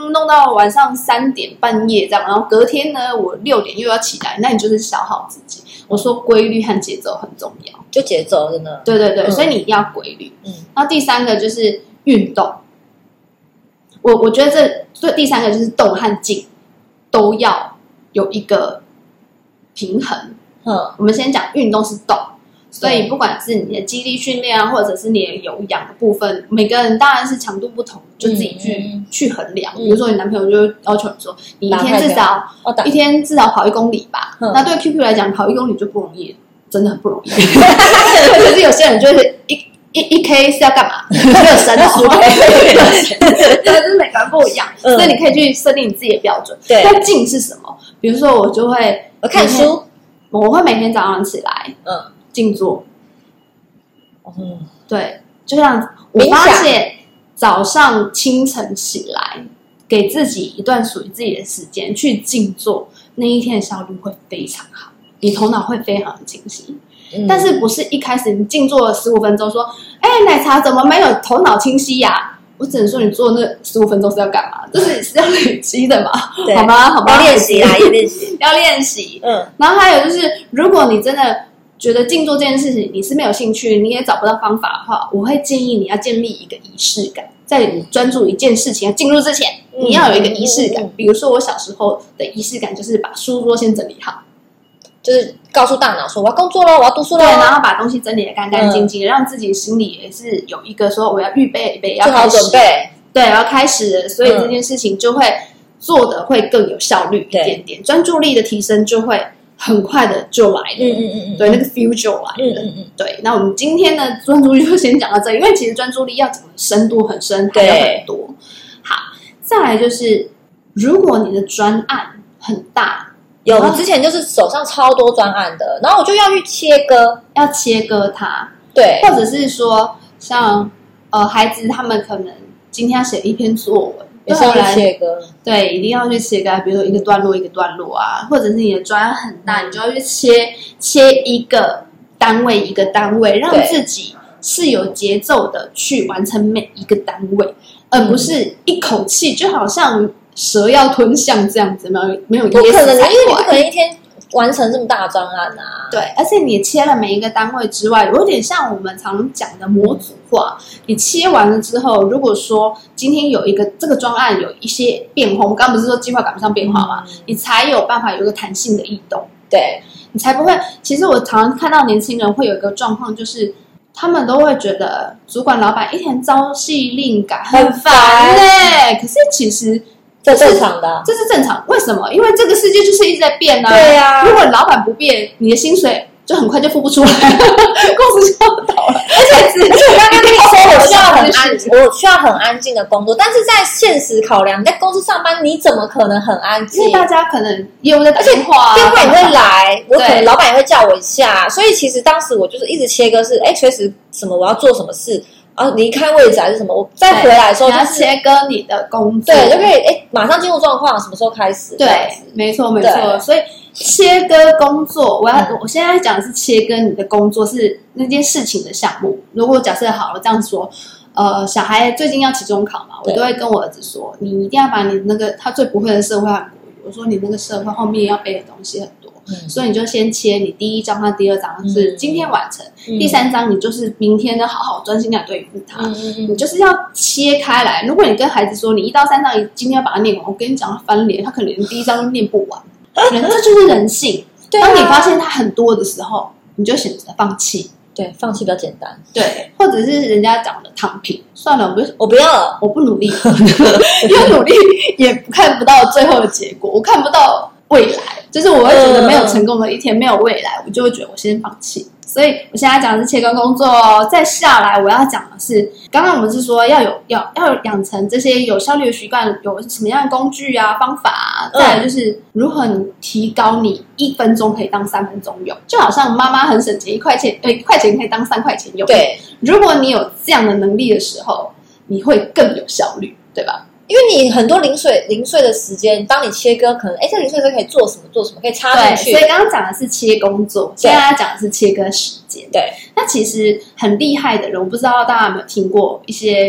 弄到晚上3点半夜这样，然后隔天呢我6点又要起来，那你就是消耗自己。我说规律和节奏很重要， 就节奏真的， 对，所以你一定要规律。然后第3个就是运动，我觉得这第3个就是动和静都要有一个平衡。我们先讲运动是动，所以不管是你的肌力训练啊，或者是你的有氧的部分，每个人当然是强度不同，就自己去衡量。比如说你男朋友就要求你说，你一天至少跑1公里吧。那对 QQ 来讲，跑1公里就不容易，真的很不容易。可是有些人就是一 K 是要干嘛？没有神的10K， 就是每个人不一样，所以你可以去设定你自己的标准。那静是什么？比如说我就会看书， 我会每天早上起来，静坐。对，就像我发现早上清晨起来，给自己一段属于自己的时间去静坐，那一天的效率会非常好，你头脑会非常的清晰。但是不是一开始你静坐了15分钟说，奶茶怎么没有头脑清晰呀？我只能说你做那15分钟是要干嘛？这是要累积的嘛，好吗？ 要练习啦，也练习， 要练习。然后还有就是，如果你真的觉得静坐这件事情你是没有兴趣，你也找不到方法的话，我会建议你要建立一个仪式感，在你专注一件事情要进入之前，你要有一个仪式感。比如说我小时候的仪式感就是把书桌先整理好， 就是告诉大脑说我要工作了，我要读书了， 对，然后把东西整理得干干净净，让自己心里也是有一个说我要预备要做好准备， 对，要开始了，所以这件事情就会做的会更有效率一点点，专注力的提升就会很快的就来了。对，那个 feel 就来了。对，那我们今天的专注力就先讲到这里，因为其实专注力要讲的深度很深，还有很多。好，再来就是如果你的专案很大。 我之前就是手上超多专案的，然后我就要去切割它， 对， 或者是说像孩子他们可能今天要写一篇作文， 也是要去切割， 对，一定要去切割，比如说一个段落一个段落啊，或者是你的专案很大，你就要去切一个单位一个单位，让自己是有节奏的去完成每一个单位，而不是一口气就好像蛇要吞象这样子，没有不可能，因为你不可能一天完成这么大的专案啊。 对，而且你切了每一个单位之外，有点像我们常讲的模组化。你切完了之后，如果说今天有一个这个专案有一些变化，我们刚刚不是说计划赶不上变化嘛，你才有办法有一个弹性的异动。 对， 你才不会。其实我常常看到年轻人会有一个状况，就是他们都会觉得主管老板一天朝夕令改，很烦可是其实这正常的， 这是正常。为什么？因为这个世界就是一直在变啊。 对啊， 如果老板不变，你的薪水就很快就付不出来，公司就要倒了。而且我刚刚跟你说，我需要很安静的工作，但是在现实考量，你在公司上班，你怎么可能很安静？ 因为大家可能业务在打电话， 电话也会来，我可能老板也会叫我一下，所以其实当时我就是一直切割是，随时什么我要做什么事。离开位置还是什么？我再回来的时候， 要切割你的工作， 对，就可以马上进入状况，什么时候开始？ 对，没错。所以切割工作，我现在讲的是切割你的工作是那件事情的项目。如果假设好了这样说，小孩最近要期中考嘛，我都会跟我儿子说，你一定要把你那个他最不会的社会和国语，我说你那个社会后面要背的东西很多。所以你就先切你第1章和第2章是今天完成，第3章你就是明天的好好专心来对付它。你就是要切开来。如果你跟孩子说你1到3章今天要把它念完，我跟你讲他翻脸，他可能连第1章都念不完。这就是人性。当你发现它很多的时候，你就选择放弃。 对，放弃比较简单。 对，或者是人家讲的躺平，算了， 我不要了， 我不努力，因为努力也看不到最后的结果，我看不到未来，就是我会觉得没有成功的一天，没有未来，我就会觉得我先放弃。所以我现在讲的是切割工作再下来我要讲的是，刚刚我们是说要养成这些有效率的习惯，有什么样的工具啊方法啊，再来就是如何你提高你1分钟可以当3分钟用，就好像妈妈很省钱，1块钱可以当3块钱用。 对， 如果你有这样的能力的时候，你会更有效率，对吧？ 因为你很多零碎的时间，当你切割，可能这零碎的可以做什么，可以插进去。 所以刚刚讲的是切工作，现在讲的是切割时间。 对， 那其实很厉害的人，我不知道大家有没有听过一些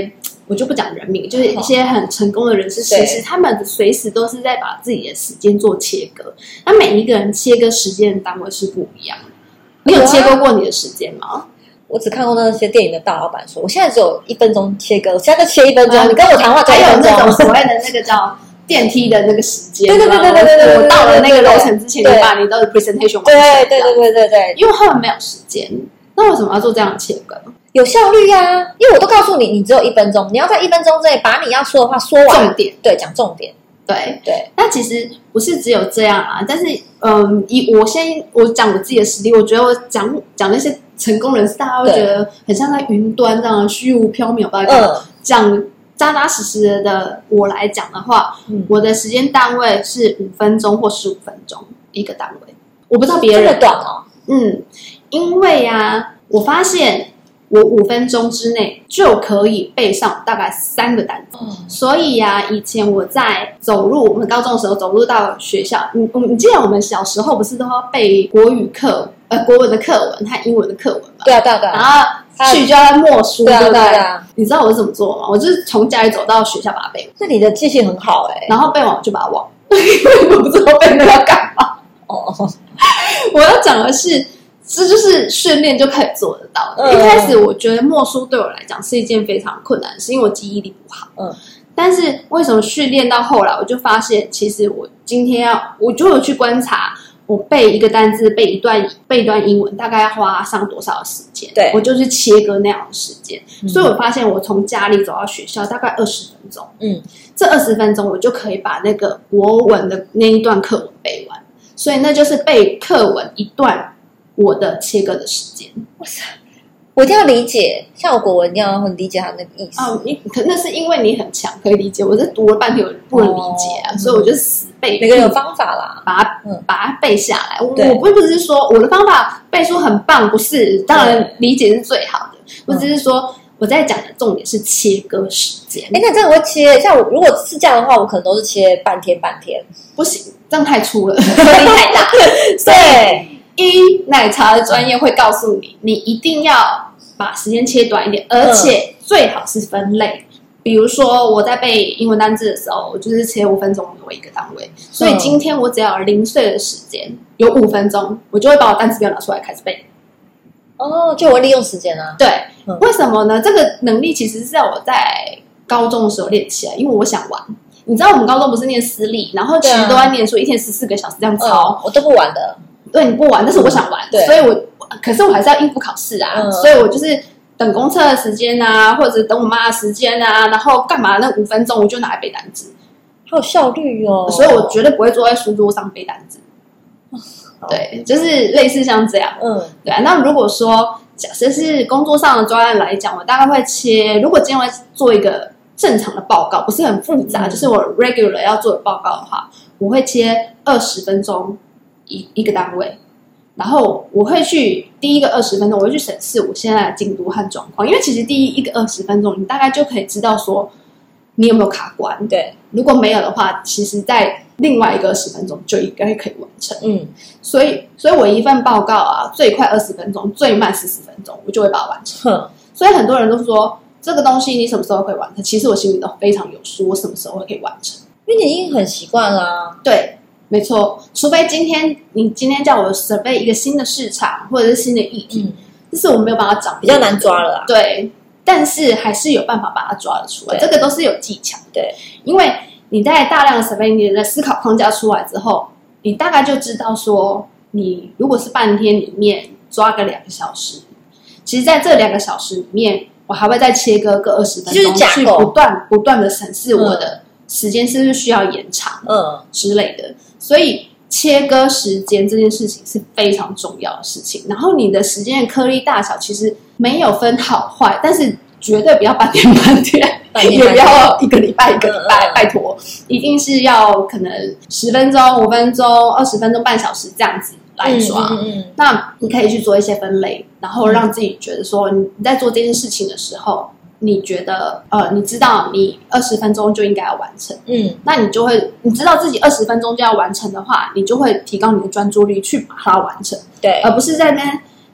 我就不讲人名，就是一些很成功的人士，其实他们随时都是在把自己的时间做切割。那每一个人切割时间的单位是不一样的。你有切割过你的时间吗？ 我只看过那些电影的大老板说，我现在只有1分钟切割，我现在就切1分钟。你跟我谈话才1分钟， 还有那种所谓的那个叫电梯的那个时间， 对， 我到了那个楼层之前，就把你的 presentation 完成。 对， 因为他们没有时间，那为什么要做这样的切割？ 有效率啊！因为我都告诉你，你只有1分钟，你要在1分钟之内把你要说的话说完， 重点， 对，讲重点， 对。 对。 那其实不是只有这样啊，但是我讲我自己的实力，我觉得我讲那些成功人士，大家会觉得很像在云端这样虚无缥缈，讲扎扎实实的我来讲的话，我的时间单位是5分钟或15分钟一个单位。我不知道别人这么短哦。 因为啊，我发现我5分钟之内就可以背上大概3个单词。所以啊，以前我在走路，我们高中的时候走路到学校，你记得我们小时候不是都要背国文的课文和英文的课文吗？ 对啊。 然后去就要默书，对不对？你知道我是怎么做吗？我就是从家里走到学校把它背完。 那你的记性很好然后背完我就把它忘了，因为我不知道背那要干嘛。我要讲的是，这就是训练就可以做得到的。一开始我觉得默书对我来讲是一件非常困难的事，因为我记忆力不好。但是为什么训练到后来，我就发现，其实我今天我就有去观察，我背一个单字、背一段英文，大概要花上多少的时间？对，我就是切割那样的时间。所以我发现，我从家里走到学校大概20分钟。这20分钟我就可以把那个国文的那一段课文背完。所以那就是背课文一段我的切割的时间。 哇塞！我一定要理解，像我国文一定要很理解他那个意思。 那是因为你很强，可以理解。我这读了半天，我不能理解啊，所以我就死背。 每个人有方法啦， 把它背下来。我不是说我的方法背书很棒，不是，当然理解是最好的。我只是说我在讲的重点是切割时间。 那真的会切？像我如果是这样的话，我可能都是切半天， 不行，这样太粗了，压力太大。对，奶茶的专业会告诉你，你一定要把时间切短一点，而且最好是分类。比如说我在背英文单字的时候，我就是切5分钟为一个单位，所以今天我只要有零碎的时间，有5分钟，我就会把我单词表拿出来开始背。 就我利用时间啊。 对，为什么呢？这个能力其实是在我在高中的时候练起来，因为我想玩。你知道我们高中不是念私立，然后其实都在念书，一天14个小时这样抄， 我都不玩的。 对，你不玩，但是我想玩，所以可是我还是要应付考试啊，所以我就是等公车的时间啊，或者等我妈的时间啊，然后干嘛那5分钟我就拿来背单字， 好有效率哦。 所以我绝对不会坐在书桌上背单字。对，就是类似像这样。对啊。那如果说假设是工作上的专案来讲，我大概会切，如果今天我做一个正常的报告，不是很复杂，就是我 regular 要做的报告的话，我会切20分钟一个单位，然后我会去第一个20分钟，我会去审视我现在的进度和状况，因为其实第一个20分钟，你大概就可以知道说你有没有卡关。 对， 如果没有的话，其实在另外一个20分钟就应该可以完成。所以我一份报告啊，最快20分钟，最慢40分钟，我就会把它完成。所以很多人都说这个东西你什么时候会完成？其实我心里都非常有数，我什么时候可以完成， 因为你已经很习惯啦。 对。没错，除非你今天叫我 survey 一个新的市场或者是新的议题，这是我没有办法找， 比较难抓了啦。 对，但是还是有办法把它抓得出来，这个都是有技巧。 对， 因为你在大量的 survey 你的思考框架出来之后，你大概就知道说，你如果是半天里面抓个2个小时，其实在这2个小时里面，我还会再切割个20分钟，去不断的审视我的时间是不是需要延长，之类的。所以切割时间这件事情是非常重要的事情。然后你的时间的颗粒大小其实没有分好坏，但是绝对不要半天，也不要1个礼拜，拜托，一定是要可能10分钟、5分钟、20分钟、半小时这样子来抓。那你可以去做一些分类，然后让自己觉得说你在做这件事情的时候，你觉得你知道你20分钟就应该要完成，那你知道自己20分钟就要完成的话，你就会提高你的专注力去把它完成， 对， 而不是在那边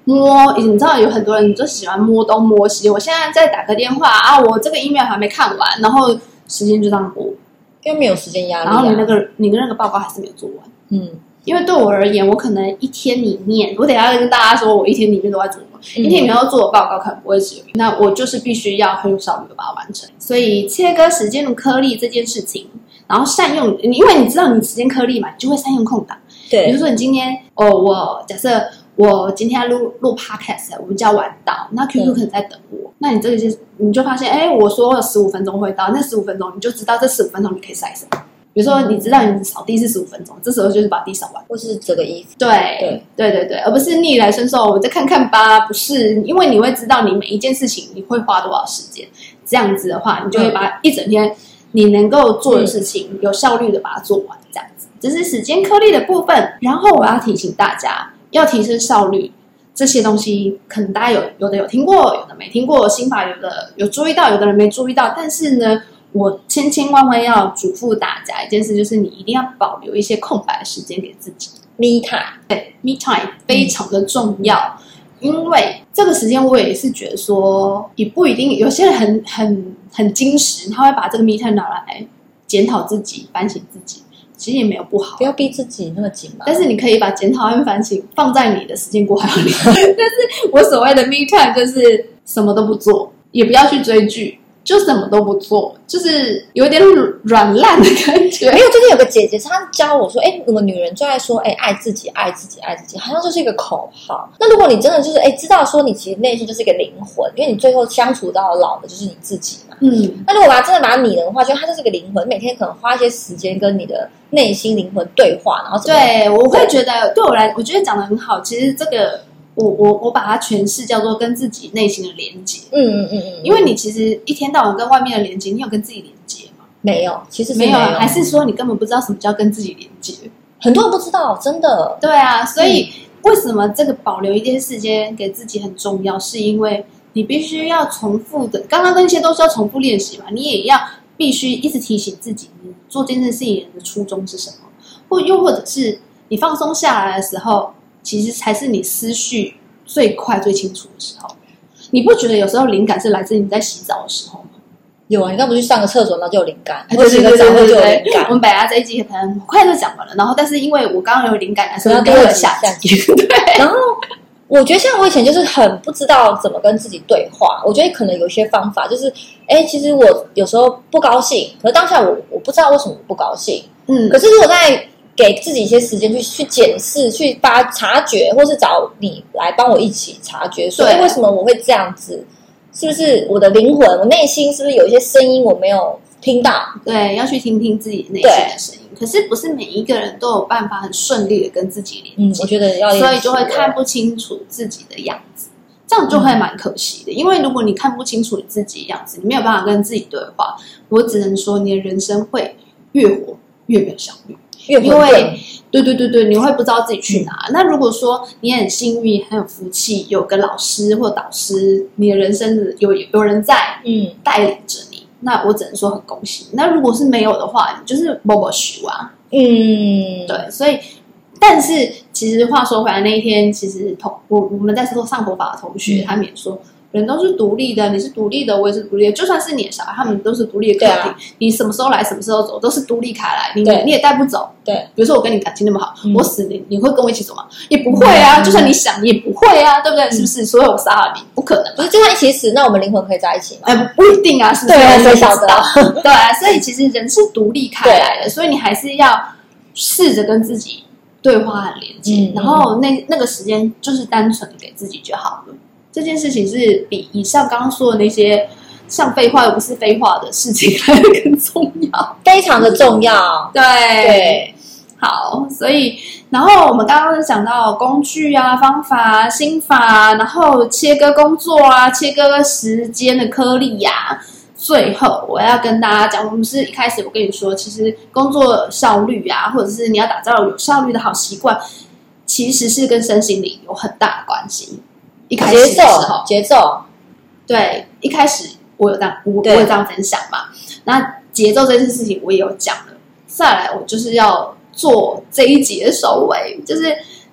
你知道有很多人就喜欢摸东摸西。我现在在打个电话啊，我这个 email 还没看完，然后时间就这样过， 因为没有时间压力、啊。 然后你的那个报告还是没有做完。因为对我而言，我可能一天里面，我等一下跟大家说，我一天里面都在做什么。一天里面要做的报告可能不会只有，那我就是必须要很有效率的把它完成。所以切割时间的颗粒这件事情，然后善用，因为你知道你时间颗粒嘛，你就会善用空档。 对， 比如说你今天我假设我今天要录 podcast， 我比较晚到，那 QQ 可能在等我，那你这个你就发现，我说了15分钟会到，那15分钟你就知道这15分钟你可以晒什么。比如说，你知道你扫地是15分钟，这时候就是把地扫完， 或是折个衣服。 对，而不是逆来顺受，我再看看吧。不是，因为你会知道你每一件事情你会花多少时间，这样子的话，你就会把一整天你能够做的事情有效率的把它做完，这样子。这是时间颗粒的部分。然后我要提醒大家，要提升效率，这些东西可能大家有的有听过，有的没听过，心法有的有注意到，有的人没注意到，但是呢。我千万要嘱咐大家一件事，就是你一定要保留一些空白的时间给自己。 Me time， 对 ，Me time 非常的重要，因为这个时间我也是觉得说，也不一定，有些人很精实，他会把这个 Me time 拿来检讨自己、反省自己，其实也没有不好， 不要逼自己那么紧嘛。 但是你可以把检讨和反省放在你的时间过海里。但是我所谓的 Me time 就是什么都不做，也不要去追剧。就什么都不做，就是有点软烂的感觉。 没有，最近有个姐姐，她教我说，我们女人就爱说，爱自己，爱自己，爱自己，好像就是一个口号。那如果你真的就是知道说，你其实内心就是一个灵魂，因为你最后相处到老的就是你自己嘛。那如果真的把它拟人化，就它就是个灵魂，每天可能花一些时间跟你的内心灵魂对话，然后对，我会觉得对我觉得讲得很好。其实这个。我把它诠释叫做跟自己内心的连接。因为你其实一天到晚跟外面的连接，你有跟自己连接吗？ 没有，其实没有，还是说你根本不知道什么叫跟自己连接？ 很多人不知道，真的。 对啊，所以为什么这个保留一点时间给自己很重要？是因为你必须要重复的，刚刚那些都是要重复练习嘛，你也要必须一直提醒自己，你做这件事情的初衷是什么，或者是你放松下来的时候。其实才是你思绪最快最清楚的时候。你不觉得有时候灵感是来自你在洗澡的时候吗？ 有啊，你刚不去上个厕所，然后就有灵感， 或洗个澡就有灵感。我们本来这一集可能很快就讲完了，然后但是因为我刚刚有灵感，所以丢了下集。对， 然后我觉得像我以前就是很不知道怎么跟自己对话。我觉得可能有些方法就是，其实我有时候不高兴，可是当下我不知道为什么不高兴。可是如果在给自己一些时间去检视、去察觉，或是找你来帮我一起察觉，说为什么我会这样子？是不是我的灵魂、我内心是不是有一些声音我没有听到？ 对，要去听听自己内心的声音。可是不是每一个人都有办法很顺利的跟自己连接， 我觉得要， 所以就会看不清楚自己的样子，这样就会蛮可惜的。因为如果你看不清楚你自己的样子，你没有办法跟自己对话，我只能说你的人生会越活越没有效率。因为对，你会不知道自己去哪。那如果说你很幸运、很有福气，有个老师或导师，你的人生有人在带领着你，那我只能说很恭喜。那如果是没有的话，你就是默默许啊。对，所以，但是其实话说回来，那一天其实我们在上佛法的同学，他们也说。人都是独立的，你是独立的，我也是独立的。就算是你的小孩，他们都是独立的个体。你什么时候来，什么时候走，都是独立开来。你也带不走。 对， 比如说我跟你感情那么好，我死你会跟我一起走吗？也不会啊。就算你想，你也不会啊，对不对？是不是？所有杀了你，不可能。 不是，就算一起死，那我们灵魂可以在一起吗？ 不一定啊，是不是？ 对，谁晓得？ 对啊，所以其实人是独立开来的，所以你还是要试着跟自己对话和连接，然后那个时间就是单纯的给自己就好了。这件事情是比以上刚刚说的那些像废话又不是废话的事情来的更重要， 非常的重要。 对，好，所以然后我们刚刚讲到工具啊、方法啊、心法啊，然后切割工作啊、切割时间的颗粒啊。最后我要跟大家讲，我们是一开始我跟你说，其实工作效率啊，或者是你要打造有效率的好习惯，其实是跟身心灵有很大的关系。一开始的时候节奏， 对，一开始我有这样分享嘛。那节奏这件事情我也有讲了。再来，我就是要做这一集的收尾，就是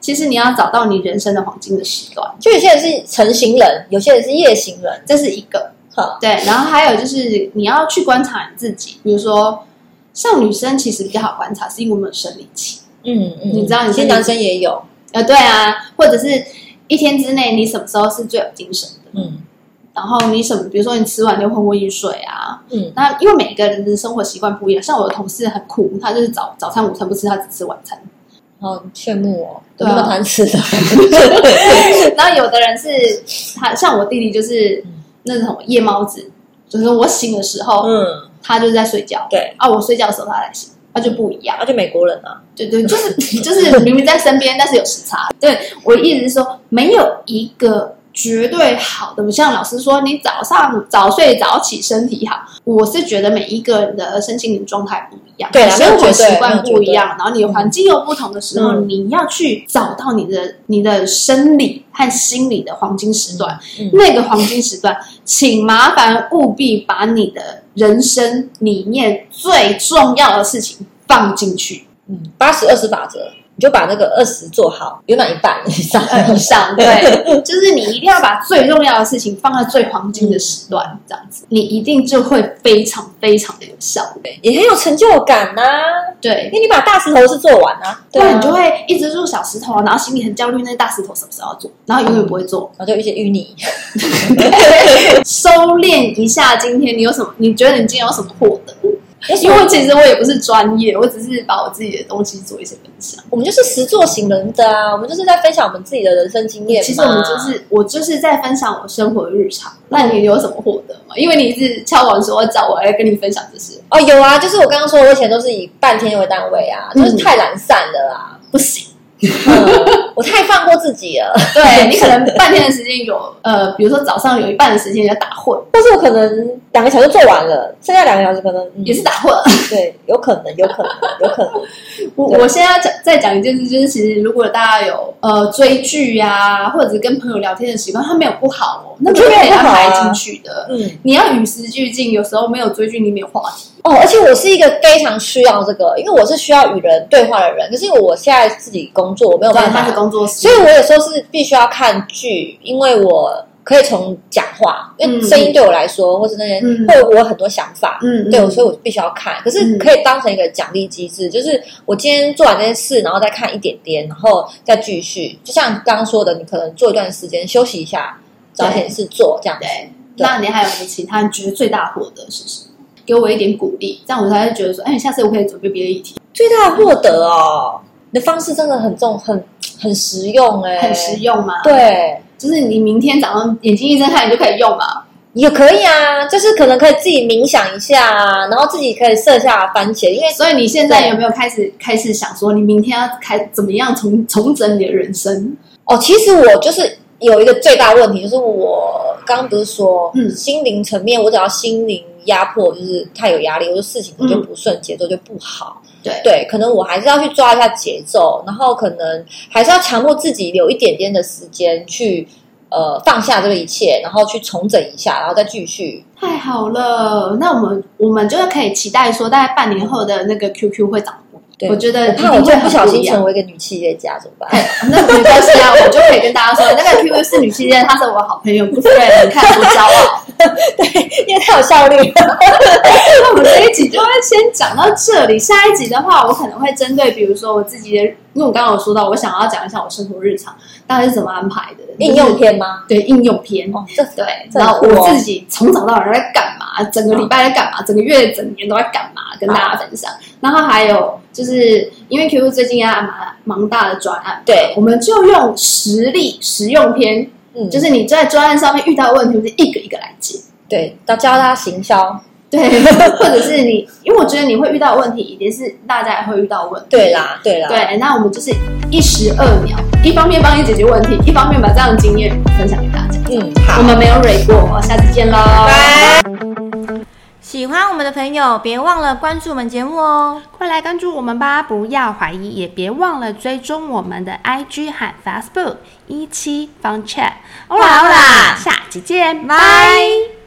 其实你要找到你人生的黄金的时段。 就有些人是晨型人，有些人是夜行人， 这是一个。对，然后还有就是你要去观察你自己，比如说像女生其实比较好观察，是因为我们有生理期。你知道， 其实男生也有。 对啊，或者是一天之内你什么时候是最有精神的？然后你比如说你吃完就昏昏欲睡啊。那因为每个人的生活习惯不一样，像我的同事很酷，他就是早餐、午餐不吃，他只吃晚餐。 好羡慕哦，有那么贪吃的。 然后有的人是他，像我弟弟就是那种夜猫子，就是我醒的时候，他就是在睡觉， 对啊，我睡觉的时候他才醒，他就不一样， 他就美国人啊， 对，就是明明在身边，但是有时差。对，我意思是说，没有一个绝对好的，像老师说，你早睡早起身体好，我是觉得每一个人的身心灵状态不一样， 对， 生活习惯不一样，然后你的环境又不同的时候，你要去找到你的生理和心理的黄金时段，那个黄金时段，请麻烦务必把你的人生里面最重要的事情放进去。 80-20法则。你就把那个20做好，圆满一半以上， 对，就是你一定要把最重要的事情放在最黄金的时段，这样子，你一定就会非常非常的有效， 也很有成就感啊。 对， 因为你把大石头是做完啊， 对，你就会一直做小石头，然后心里很焦虑，那大石头什么时候要做，然后永远不会做， 然后就一些淤泥。 收敛一下，今天你有什么？你觉得你今天有什么获得？因为其实我也不是专业，我只是把我自己的东西做一些分享。 我们就是实作型人的啊，我们就是在分享我们自己的人生经验嘛。 其实我就是在分享我生活的日常。那你有什么获得吗？因为你一直敲碗说找我来跟你分享这些。 有啊，就是我刚刚说，我以前都是以半天为单位啊，就是太懒散了啦， 不行。 我太放过自己了。 对，你可能半天的时间有比如说早上有一半的时间在打混， 或是我可能2个小时做完了，剩下2个小时可能也是打混。 对，有可能。 我现在再讲一件事，就是其实如果大家有追剧啊，或者是跟朋友聊天的习惯，它没有不好哦，那个可以安排进去的。你要与时俱进，有时候没有追剧，你没有话题。 而且我是一个非常需要这个，因为我是需要与人对话的人。可是因为我现在自己工作，我没有办法， 他是工作室， 所以我有时候是必须要看剧，因为我可以从讲话，因为声音对我来说，或是那些会我有很多想法，对，所以我必须要看。可是可以当成一个奖励机制，就是我今天做完这件事，然后再看一点点，然后再继续。就像刚刚说的，你可能做一段时间休息一下，找点事做这样子。 那你还有没有其他你觉得最大获得是什么？给我一点鼓励，这样我才会觉得说，下次我可以准备别的议题。 最大的获得哦，你的方式真的很实用很实用吗？ 对， 就是你明天早上眼睛一睁开，你就可以用嘛。 也可以啊，就是可能可以自己冥想一下啊，然后自己可以设下番茄。因为所以你现在有没有开始想说，你明天要怎么样重整你的人生？ 其实我就是有一个最大问题，就是我刚刚不是说，心灵层面，我只要心灵压迫，就是太有压力，我的事情就不顺，节奏就不好。对，可能我还是要去抓一下节奏，然后可能还是要强迫自己留一点点的时间去放下这个一切，然后去重整一下，然后再继续。 太好了，那我们就是可以期待说，大概半年后的那个 QQ 会长。我觉得怕我就不小心成为一个女企业家怎么办？ 那没关系啊，我就可以跟大家说，那个 QQ 是女企业，她是我好朋友，不是你看多骄傲。 对，因为太有效率。 那我们这一集就会先讲到这里，下一集的话，我可能会针对比如说我自己的，因为我刚刚有说到，我想要讲一下我生活日常大概是怎么安排的。 应用篇吗？ 对，应用篇。对，然后我自己从早到晚在干嘛，整个礼拜在干嘛，整个月整年都在干嘛，跟大家分享。然后还有就是因为 QQ 最近要忙大的专案， 对， 我们就用实用篇，就是你在专案上面遇到的问题，我们一个一个来解。 对，要教大家行销。 对，或者是你，因为我觉得你会遇到的问题，一定是大家也会遇到的问题。 对啦。对， 那我们就是1时2秒，一方面帮你解决问题，一方面把这样的经验分享给大家。好，我们没有蕊过，下次见喽，拜。 喜欢我们的朋友，别忘了关注我们节目哦！ 快来关注我们吧，不要怀疑，也别忘了追踪我们的 IG 和 Facebook17 Fun Chat。欧啦，下期见，拜。